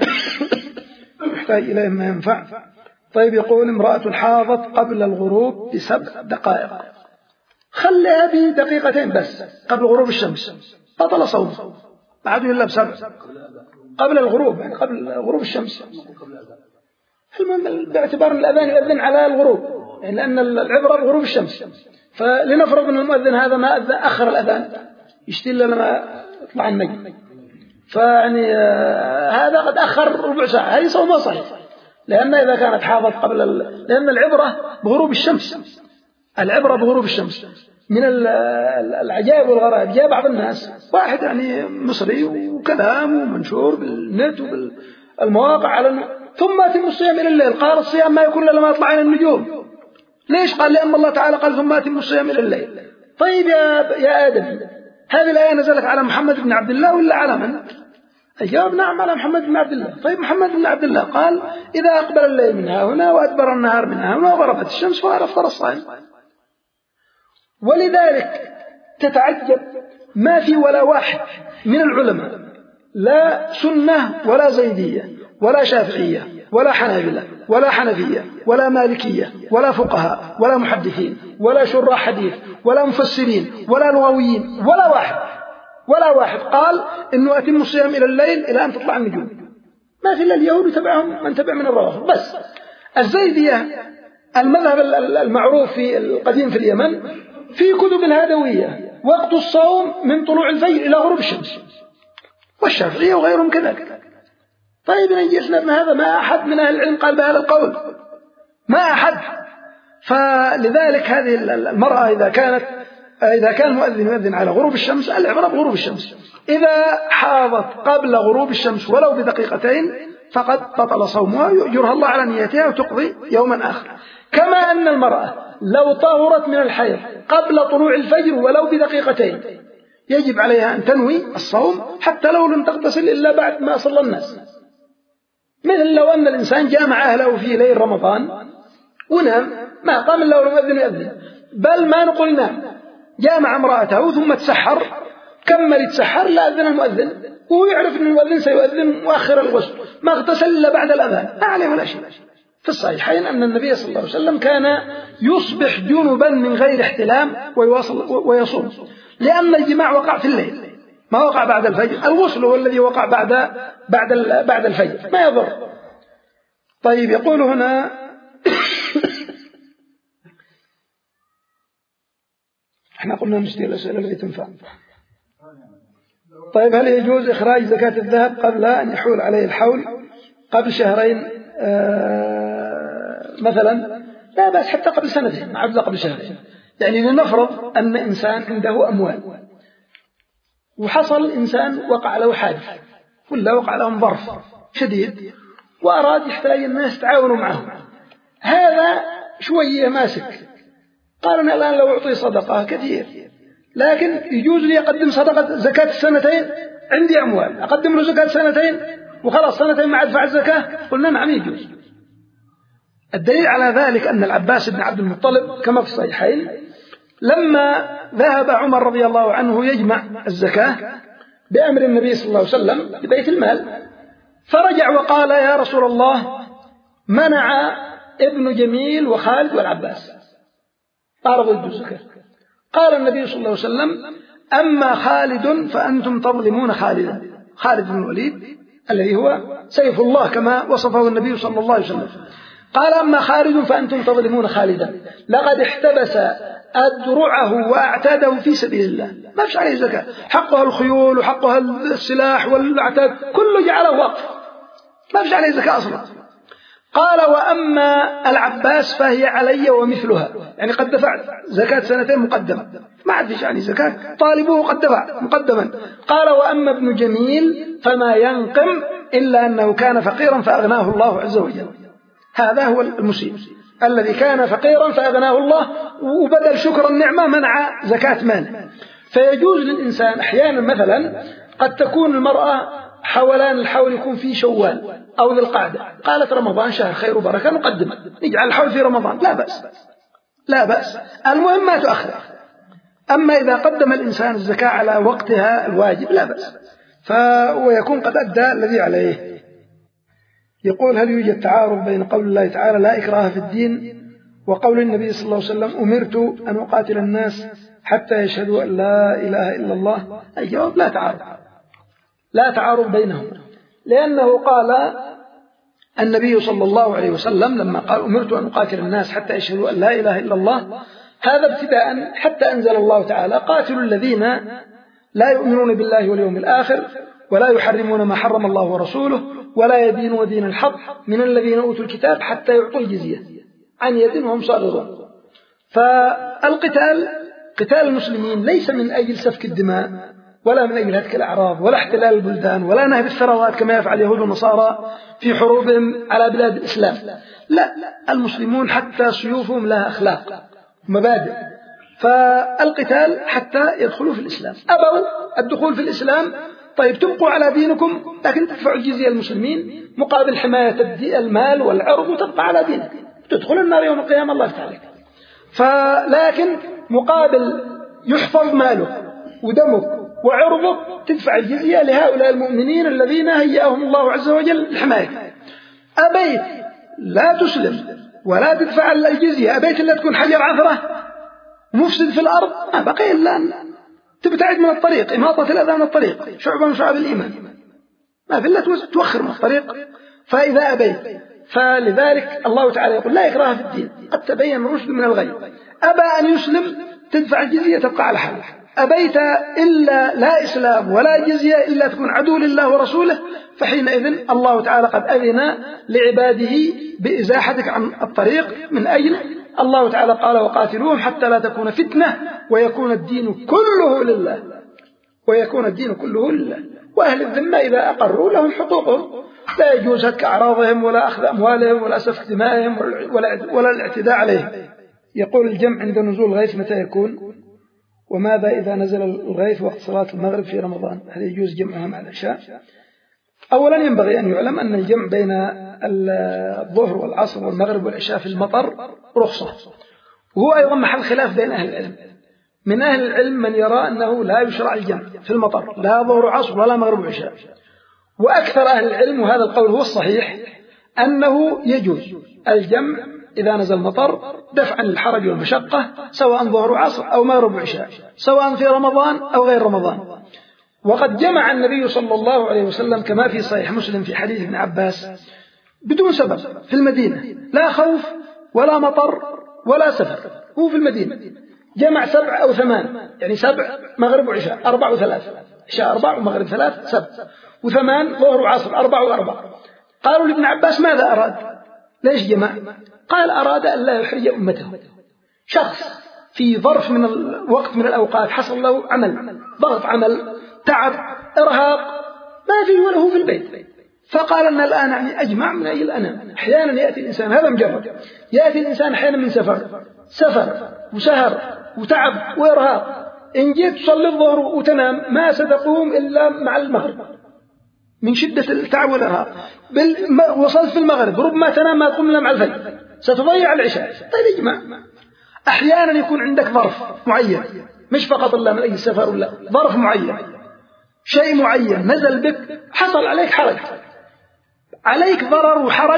يحتاج إليه ما ينفع. طيب يقول امرأة حاضت قبل الغروب بسبع دقائق، خليها بدقيقتين بس قبل غروب الشمس بطل صوم بعده إلا بسبع قبل الغروب، يعني قبل غروب الشمس. المهم باعتبار الأذان يؤذن على الغروب، يعني لأن العبرة بغروب الشمس. فلنفرض أن المؤذن هذا ما أذن أخر الأذان يشتل لما يطلع النجم، فيعني هذا قد أخر ربع ساعة، هذه صوم صحيح. لأن إذا كانت حاضت قبل ال... لأن العبرة بغروب الشمس، العبرة بغروب الشمس. من العجائب والغرائب جاء بعض الناس واحد يعني مصري وكلام ومنشور بالنت وبالمواقع على ثم أتم الصيام إلى الليل. قال الصيام ما يكون لما يطلع عين النجوم. ليش؟ قال لأن الله تعالى قال ثم أتم الصيام إلى الليل. طيب يا يا آدم، هذه الآية نزلت على محمد بن عبد الله ولا على من؟ أجاب نعم على محمد بن عبد الله. طيب محمد بن عبد الله قال إذا أقبل الليل من ها هنا وأدبر النهار من ها هنا وغربت الشمس فهذا أفطر الصائم. ولذلك تتعجب ما في ولا واحد من العلماء لا سنة ولا زيدية ولا شافعية ولا حنابلة ولا حنفية ولا مالكية ولا فقهاء ولا محدثين ولا شراح حديث ولا مفسرين ولا لغويين ولا واحد ولا واحد قال إنه أتم الصيام إلى الليل إلى أن تطلع النجوم. ما في إلا اليهود تبعهم من تبع من الروافض بس. الزيدية المذهب المعروف في القديم في اليمن في كتب الهدوية وقت الصوم من طلوع الفجر إلى غروب الشمس، والشافعية وغيرهم كذلك. طيب نجلسنا من هذا ما أحد من أهل العلم قال بهذا القول، ما أحد. فلذلك هذه المرأة إذا كانت إذا كان المؤذن يؤذن على غروب الشمس العبرة بغروب الشمس. إذا حاضت قبل غروب الشمس ولو بدقيقتين فقد بطل صومها يؤجرها الله على نيتها وتقضي يوما آخر. كما أن المرأة لو طهرت من الحيض قبل طلوع الفجر ولو بدقيقتين يجب عليها أن تنوي الصوم حتى لو لم تغتسل إلا بعد ما صلى الناس. مثل لو أن الإنسان جامع أهله في ليل رمضان ونام ما قام إلا والمؤذن يؤذن، بل ما نقول نام، جامع امرأته ثم تسحر كمل يتسحر لا أذن المؤذن وهو يعرف أن المؤذن سيؤذن مؤخر الغسل ما اغتسل إلا بعد الأذان ما عليه ولا شيء. في الصحيحين أن النبي صلى الله عليه وسلم كان يصبح جنبا من غير احتلام ويواصل ويصوم، لأن الجماع وقع في الليل ما وقع بعد الفجر، الغسل هو الذي وقع بعد بعد بعد الفجر ما يضر. طيب يقول هنا احنا قلنا نشتري الأسئلة التي تنفع. طيب هل يجوز إخراج زكاة الذهب قبل أن يحول عليه الحول قبل شهرين آه مثلا؟ لا بأس حتى قبل سنتين، عبد قبل شهرين. يعني لنفرض أن إنسان عنده أموال وحصل إنسان وقع له حادث ولا وقع له ظرف شديد وأراد يحتاج الناس تعاونوا معه، هذا شوية ماسك قال أنا الآن لو أعطي صدقة كثير لكن يجوز لي أقدم صدقة زكاة السنتين، عندي أموال أقدم له زكاة سنتين وخلاص سنتين ما أدفع الزكاة؟ قلنا نعم يجوز. الدليل على ذلك أن العباس بن عبد المطلب كما في الصحيحين لما ذهب عمر رضي الله عنه يجمع الزكاة بأمر النبي صلى الله عليه وسلم ببيت المال، فرجع وقال يا رسول الله منع ابن جميل وخالد والعباس أرضوا الزكاة. قال النبي صلى الله عليه وسلم أما خالد فأنتم تظلمون خالدا، خالد بن الوليد الذي هو سيف الله كما وصفه النبي صلى الله عليه وسلم. قال أما خالد فأنتم تظلمون خالدا، لقد احتبس أدرعه وأعتاده في سبيل الله ما فيش عليه زكاة، حقها الخيول وحقها السلاح والأعتاد كله جعله وقف ما فيش عليه زكاة أصلا. قال وأما العباس فهي علي ومثلها، يعني قد دفعت زكاة سنتين مقدمة ما عاد فيش عليه زكاة، طالبوه قد دفع مقدما. قال وأما ابن جميل فما ينقم إلا أنه كان فقيرا فأغناه الله عز وجل. هذا هو المسيء الذي كان فقيرا فأغناه الله وبدل شكر النعمة منع زكاة ماله. فيجوز للإنسان أحيانا مثلا قد تكون المرأة حولان الحول يكون في شوال أو ذي القعدة، قالت رمضان شهر خير وبركة نقدم نجعل الحول في رمضان لا بأس لا بأس، المهم ما تؤخر. أما إذا قدم الإنسان الزكاة على وقتها الواجب لا بأس فيكون قد أدى الذي عليه. يقول هل يوجد تعارض بين قول الله تعالى لا إكراه في الدين وقول النبي صلى الله عليه وسلم أمرت أن أقاتل الناس حتى يشهدوا أن لا إله إلا الله؟ الجواب لا تعارض، لا تعارض بينهم، لأنه قال النبي صلى الله عليه وسلم لما قال أمرت أن أقاتل الناس حتى يشهدوا أن لا إله إلا الله هذا ابتداء حتى أنزل الله تعالى قاتلوا الذين لا يؤمنون بالله واليوم الآخر ولا يحرمون ما حرم الله ورسوله ولا يدينون دين الحق من الذين أوتوا الكتاب حتى يعطوا الجزية عن يد وهم صاغرون. فالقتال قتال المسلمين ليس من أجل سفك الدماء ولا من أجل هتك الأعراض ولا احتلال البلدان ولا نهب الثروات كما يفعل اليهود والنصارى في حروبهم على بلاد الإسلام، لا، المسلمون حتى سيوفهم لها أخلاق مبادئ، فالقتال حتى يدخلوا في الإسلام. أبوا الدخول في الإسلام طيب تبقوا على دينكم لكن تدفعوا الجزية المسلمين مقابل حماية المال والعرض وتبقى على دينك، تدخل النار يوم القيامة الله يفتح عليك. فلكن مقابل يحفظ ماله ودمه وعرضك تدفع الجزية لهؤلاء المؤمنين الذين هيأهم الله عز وجل الحماية. أبيت لا تسلم ولا تدفع الجزية، أبيت إلا تكون حجر عثرة مفسد في الأرض ما بقي إلا أن تبتعد من الطريق، إماطة الأذى من الطريق شعبة من شعب الإيمان، ما في إلا توخر من الطريق. فإذا أبيت فلذلك الله تعالى يقول لا إكراه في الدين قد تبين الرشد من الغي، أبى أن يسلم تدفع الجزية تبقى على حاله، أبيت إلا لا إسلام ولا جزية إلا تكون عدو لله ورسوله فحينئذ الله تعالى قد أذن لعباده بإزاحتك عن الطريق من أجل الله تعالى قال وقاتلوهم حتى لا تكون فتنة ويكون الدين كله لله ويكون الدين كله لله. وأهل الذمة إذا أقروا لهم حقوقهم، لا يجوز هتك أعراضهم ولا أخذ أموالهم ولا سفك دمائهم ولا الاعتداء عليهم. يقول الجمع عند نزول الغيث متى يكون؟ وماذا إذا نزل الغيث وقت صلاة المغرب في رمضان؟ هل يجوز جمعها مع العشاء؟ أولا ينبغي أن يعلم أن الجمع بين الظهر والعصر والمغرب والعشاء في المطر رخصة، وهو أيضا محل خلاف بين أهل العلم. من أهل العلم من يرى أنه لا يشرع الجمع في المطر، لا ظهر وعصر ولا مغرب وعشاء، وأكثر أهل العلم وهذا القول هو الصحيح أنه يجوز الجمع إذا نزل مطر دفعا للحرج والمشقة، سواء ظهر وعصر أو مغرب وعشاء، سواء في رمضان أو غير رمضان. وقد جمع النبي صلى الله عليه وسلم كما في صحيح مسلم في حديث ابن عباس بدون سبب في المدينة، لا خوف ولا مطر ولا سفر، هو في المدينة جمع سبع أو ثمان، يعني سبع مغرب وعشاء، أربع وثلاث، عشاء أربع ومغرب ثلاث، سبع وثمان ظهر وعصر، أربع وأربع. قالوا لابن عباس ماذا أراد؟ ليش جمع؟ قال أراد أن لا يحرج أمته. شخص في ظرف من الوقت من الأوقات حصل له عمل، ضغط عمل، تعب، إرهاق، ما فيه ولا هو في البيت، فقال أن الآن يعني أجمع من أجل أنام. أحيانا يأتي الإنسان، هذا مجرد، يأتي الإنسان أحيانا من سفر سفر وسهر وتعب وإرهاق، إن جيت تصلي الظهر وتنام ما ستقوم إلا مع المغرب من شدة التعب والإرهاق، وصلت في المغرب ربما تنام ما تقوم إلا مع الفجر، ستضيع العشاء. طيب اجمع. أحيانا يكون عندك ظرف معين، مش فقط الله من أي سفر ولا ظرف معين، شيء معين نزل بك، حصل عليك حرج، عليك ضرر وحرج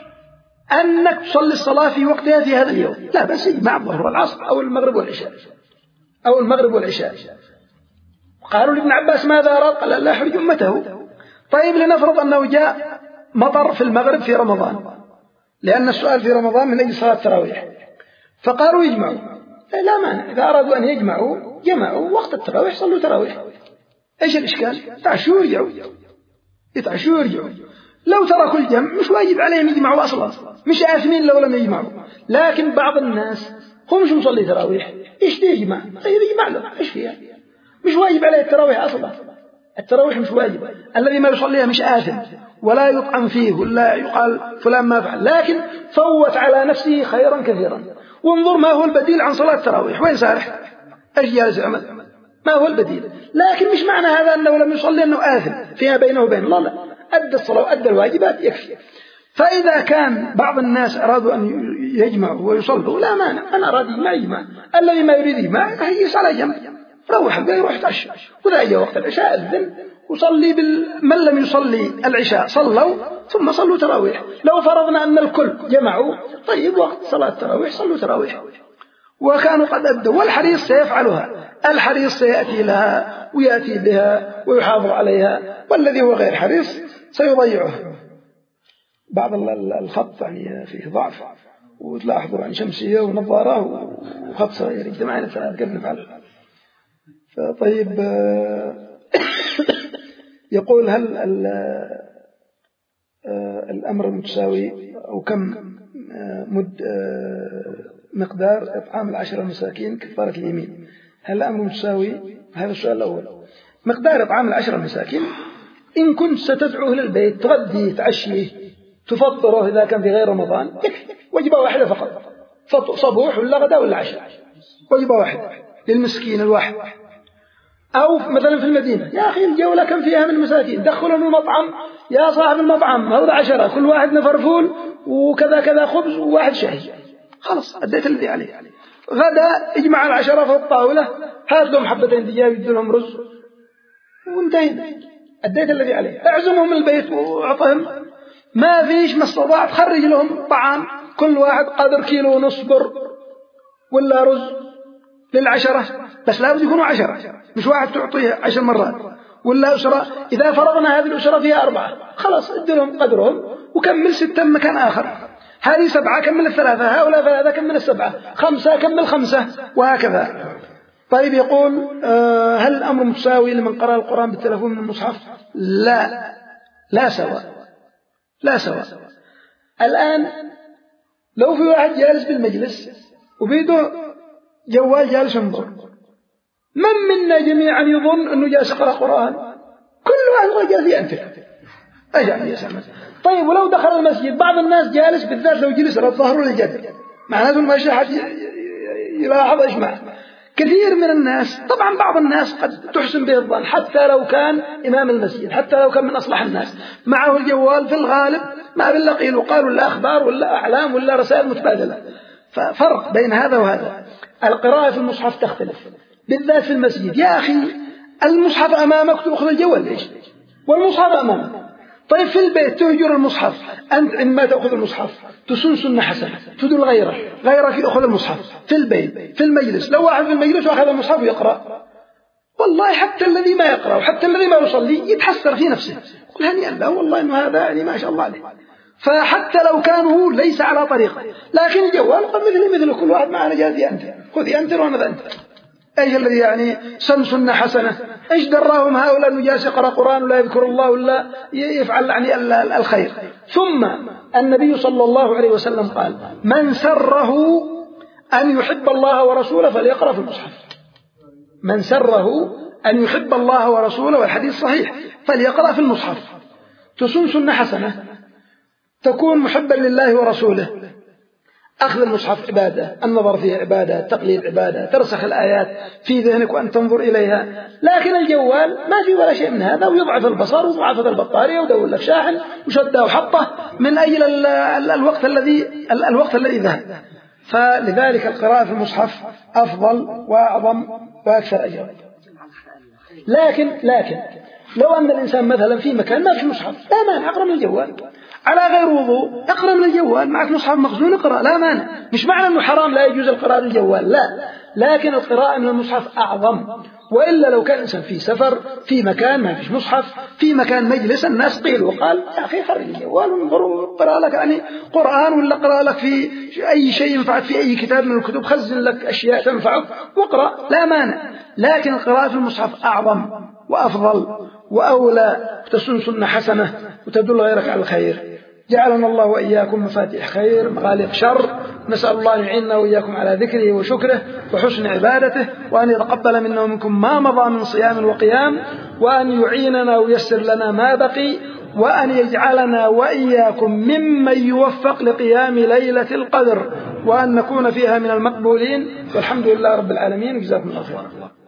أنك تصلي الصلاة في وقتها في هذا اليوم، لا بس مع الظهر والعصر أو المغرب والعشاء أو المغرب والعشاء. قالوا لابن عباس ماذا أراد؟ قال لا يحرج أمته. طيب لنفرض أنه جاء مطر في المغرب في رمضان، لأن السؤال في رمضان من أجل صلاة التراويح، فقالوا يجمعوا، لا مانع، إذا أرادوا أن يجمعوا جمعوا وقت التراويح، صلوا تراويح، إيش الإشكال؟ يتعشوا يرجعوا، يتعشوا يرجعوا. لو تركوا الجمع مش واجب عليهم يجمعوا أصلا، مش آثمين لو لم يجمعوا. لكن بعض الناس هم مش مصلي تراويح، إيش يجمع؟ طيب يجمع له، إيش فيها؟ مش واجب عليه التراويح أصلا، التراويح مش واجب. الذي ما يصليها مش آثم ولا يطعم فيه ولا يقال فلان ما فعل، لكن فوت على نفسه خيرا كثيرا. وانظر ما هو البديل عن صلاة التراويح، وين سارح؟ إيش جالس يعمل؟ ما هو البديل؟ لكن مش معنى هذا أنه لم يصلي أنه آثم فيها بينه وبين الله، لا، أدى الصلاة وأدى الواجبات يكفي. فإذا كان بعض الناس أرادوا أن يجمعوا ويصلوا لا مانع، أنا أراد يجمع يجمع، الذي ما يريد يجمع يجلس على جنب، روح البيت يروح يتعشى، وإذا جاء وقت العشاء أذن وصلي بال... من لم يصلي العشاء صلوا ثم صلوا تراويح. لو فرضنا أن الكل جمعوا، طيب وقت صلاة التراويح صلوا تراويح، وكانوا قد أدوا، والحريص سيفعلها، الحريص سيأتي لها ويأتي بها ويحافظ عليها، والذي هو غير حريص سيضيعه. بعض الخط يعني فيه ضعف، وتلاحظوا عن شمسية ونظارة وخط صغير اجتماعنا ثلاث قبل نفعل. طيب يقول هل الأمر متساوي أو كم مد مقدار إطعام العشرة المساكين كفارة اليمين؟ هل الأمر متساوي؟ هذا السؤال الأول. مقدار إطعام العشرة المساكين إن كنت ستدعوه للبيت تغديه تعشيه تفطره إذا كان في غير رمضان يكفي، وجبة واحدة فقط، صبوح ولا غدا ولا عشاء، وجبة واحدة للمسكين الواحد. أو مثلا في المدينة، يا أخي الجولة كم فيها من مساكين، دخلوا المطعم يا صاحب المطعم هذا عشرة، كل واحد نفر فول وكذا كذا خبز وواحد شاي، خلاص أديت الذي عليه. غدا اجمع العشرة في الطاولة، هات لهم حبتين دجاج يدوا لهم رز وانتهينا، أديت الذي عليه. اعزمهم من البيت وأعطهم، ما فيش ما استطعت خرج لهم طعام، كل واحد قدر كيلو ونص بر ولا رز للعشرة، بس لابد يكونوا عشرة، مش واحد تعطيه عشر مرات، ولا أسرة. إذا فرضنا هذه الأسرة فيها أربعة، خلاص ادي لهم قدرهم وكمل ستة مكان آخر، هذه سبعة كمل الثلاثة، هؤلاء ثلاثة كمل السبعة، خمسة كمل خمسة، وهكذا. طيب يقول آه هل الأمر متساوي لمن قرأ القرآن بالتلفون من المصحف؟ لا، لا سواء، لا سواء. الآن لو في واحد جالس بالمجلس وبيده جوال جالس ينظر، من منا جميعا يظن أنه جالس يقرأ قرآن؟ كل واحد يقول جالس ينتهي ايش يعني يسمى. طيب ولو دخل المسجد بعض الناس جالس بالذات لو جلس على الظهر ولا الجد معناته ما شاء حد يلاحظ ايش معنى. كثير من الناس طبعا بعض الناس قد تحسن به الظن حتى لو كان إمام المسجد حتى لو كان من أصلح الناس معه الجوال في الغالب ما بالله قيل وقال ولا أخبار ولا أعلام ولا رسائل متبادلة. ففرق بين هذا وهذا. القراءة في المصحف تختلف بالذات في المسجد. يا أخي المصحف أمامك تأخذ الجوال ليش والمصحف أمامك. طيب في البيت تهجر المصحف أنت عندما تأخذ المصحف تسن سنة حسنة تدل غيرك غيرك يأخذ المصحف في البيت في المجلس. لو واحد في المجلس وأخذ المصحف يقرأ والله حتى الذي ما يقرأ وحتى الذي ما يصلي يتحسر في نفسه يقول هنيئا له والله إنه هذا يعني ما شاء الله عليه. فحتى لو كانوا ليس على طريقة لكن الجوال قد مثل مثل كل واحد معنا جاهز ينتر خذ ينتر وأنا ذا أنتر. ايش الذي يعني سن سنة حسنة ايش دراهم هؤلاء انه جالس يقرأ قرآن ولا يذكر الله ولا يفعل يعني الخير. ثم النبي صلى الله عليه وسلم قال من سره أن يحب الله ورسوله فليقرأ في المصحف. من سره أن يحب الله ورسوله والحديث صحيح فليقرأ في المصحف. تسن سنة حسنة تكون محبا لله ورسوله. أخذ المصحف عبادة النظر فيه عبادة تقليد عبادة ترسخ الآيات في ذهنك وأن تنظر إليها. لكن الجوال ما في ولا شيء من هذا ويضعف البصر وضعفت البطارية ودور لك شاحن وشده وحطه من أجل الوقت الذي الوقت الذي ذهب. فلذلك القراءة في المصحف أفضل وأعظم وأكثر أجرا. لكن لكن لو أن الإنسان مثلا في مكان ما في مصحف لا مانع أقرأ من الجوال على غير وضوء اقرأ من الجوال معك مصحف مخزون اقرأ لا مانع. مش معنى أنه حرام لا يجوز القراءة من الجوال لا لكن القراءة من المصحف أعظم. وإلا لو كان الإنسان في سفر في مكان ما فيش مصحف في مكان مجلس الناس قيل وقال يا أخي خرج الجوال وقرأ لك يعني قرآن ولا قرأ لك في أي شيء ينفعك في أي كتاب من الكتب خزن لك أشياء تنفعك واقرأ لا مانع. لكن القراءة في المصحف أعظم وأفضل وأولى وتسن سنة حسنة وتدل غيرك على الخير. جعلنا الله وإياكم مفاتيح خير مغاليق شر. نسأل الله أن يعيننا وإياكم على ذكره وشكره وحسن عبادته وأن يتقبل منا ومنكم ما مضى من صيام وقيام وأن يعيننا ويسر لنا ما بقي وأن يجعلنا وإياكم ممن يوفق لقيام ليلة القدر وأن نكون فيها من المقبولين. والحمد لله رب العالمين. جزاكم الله خيرا.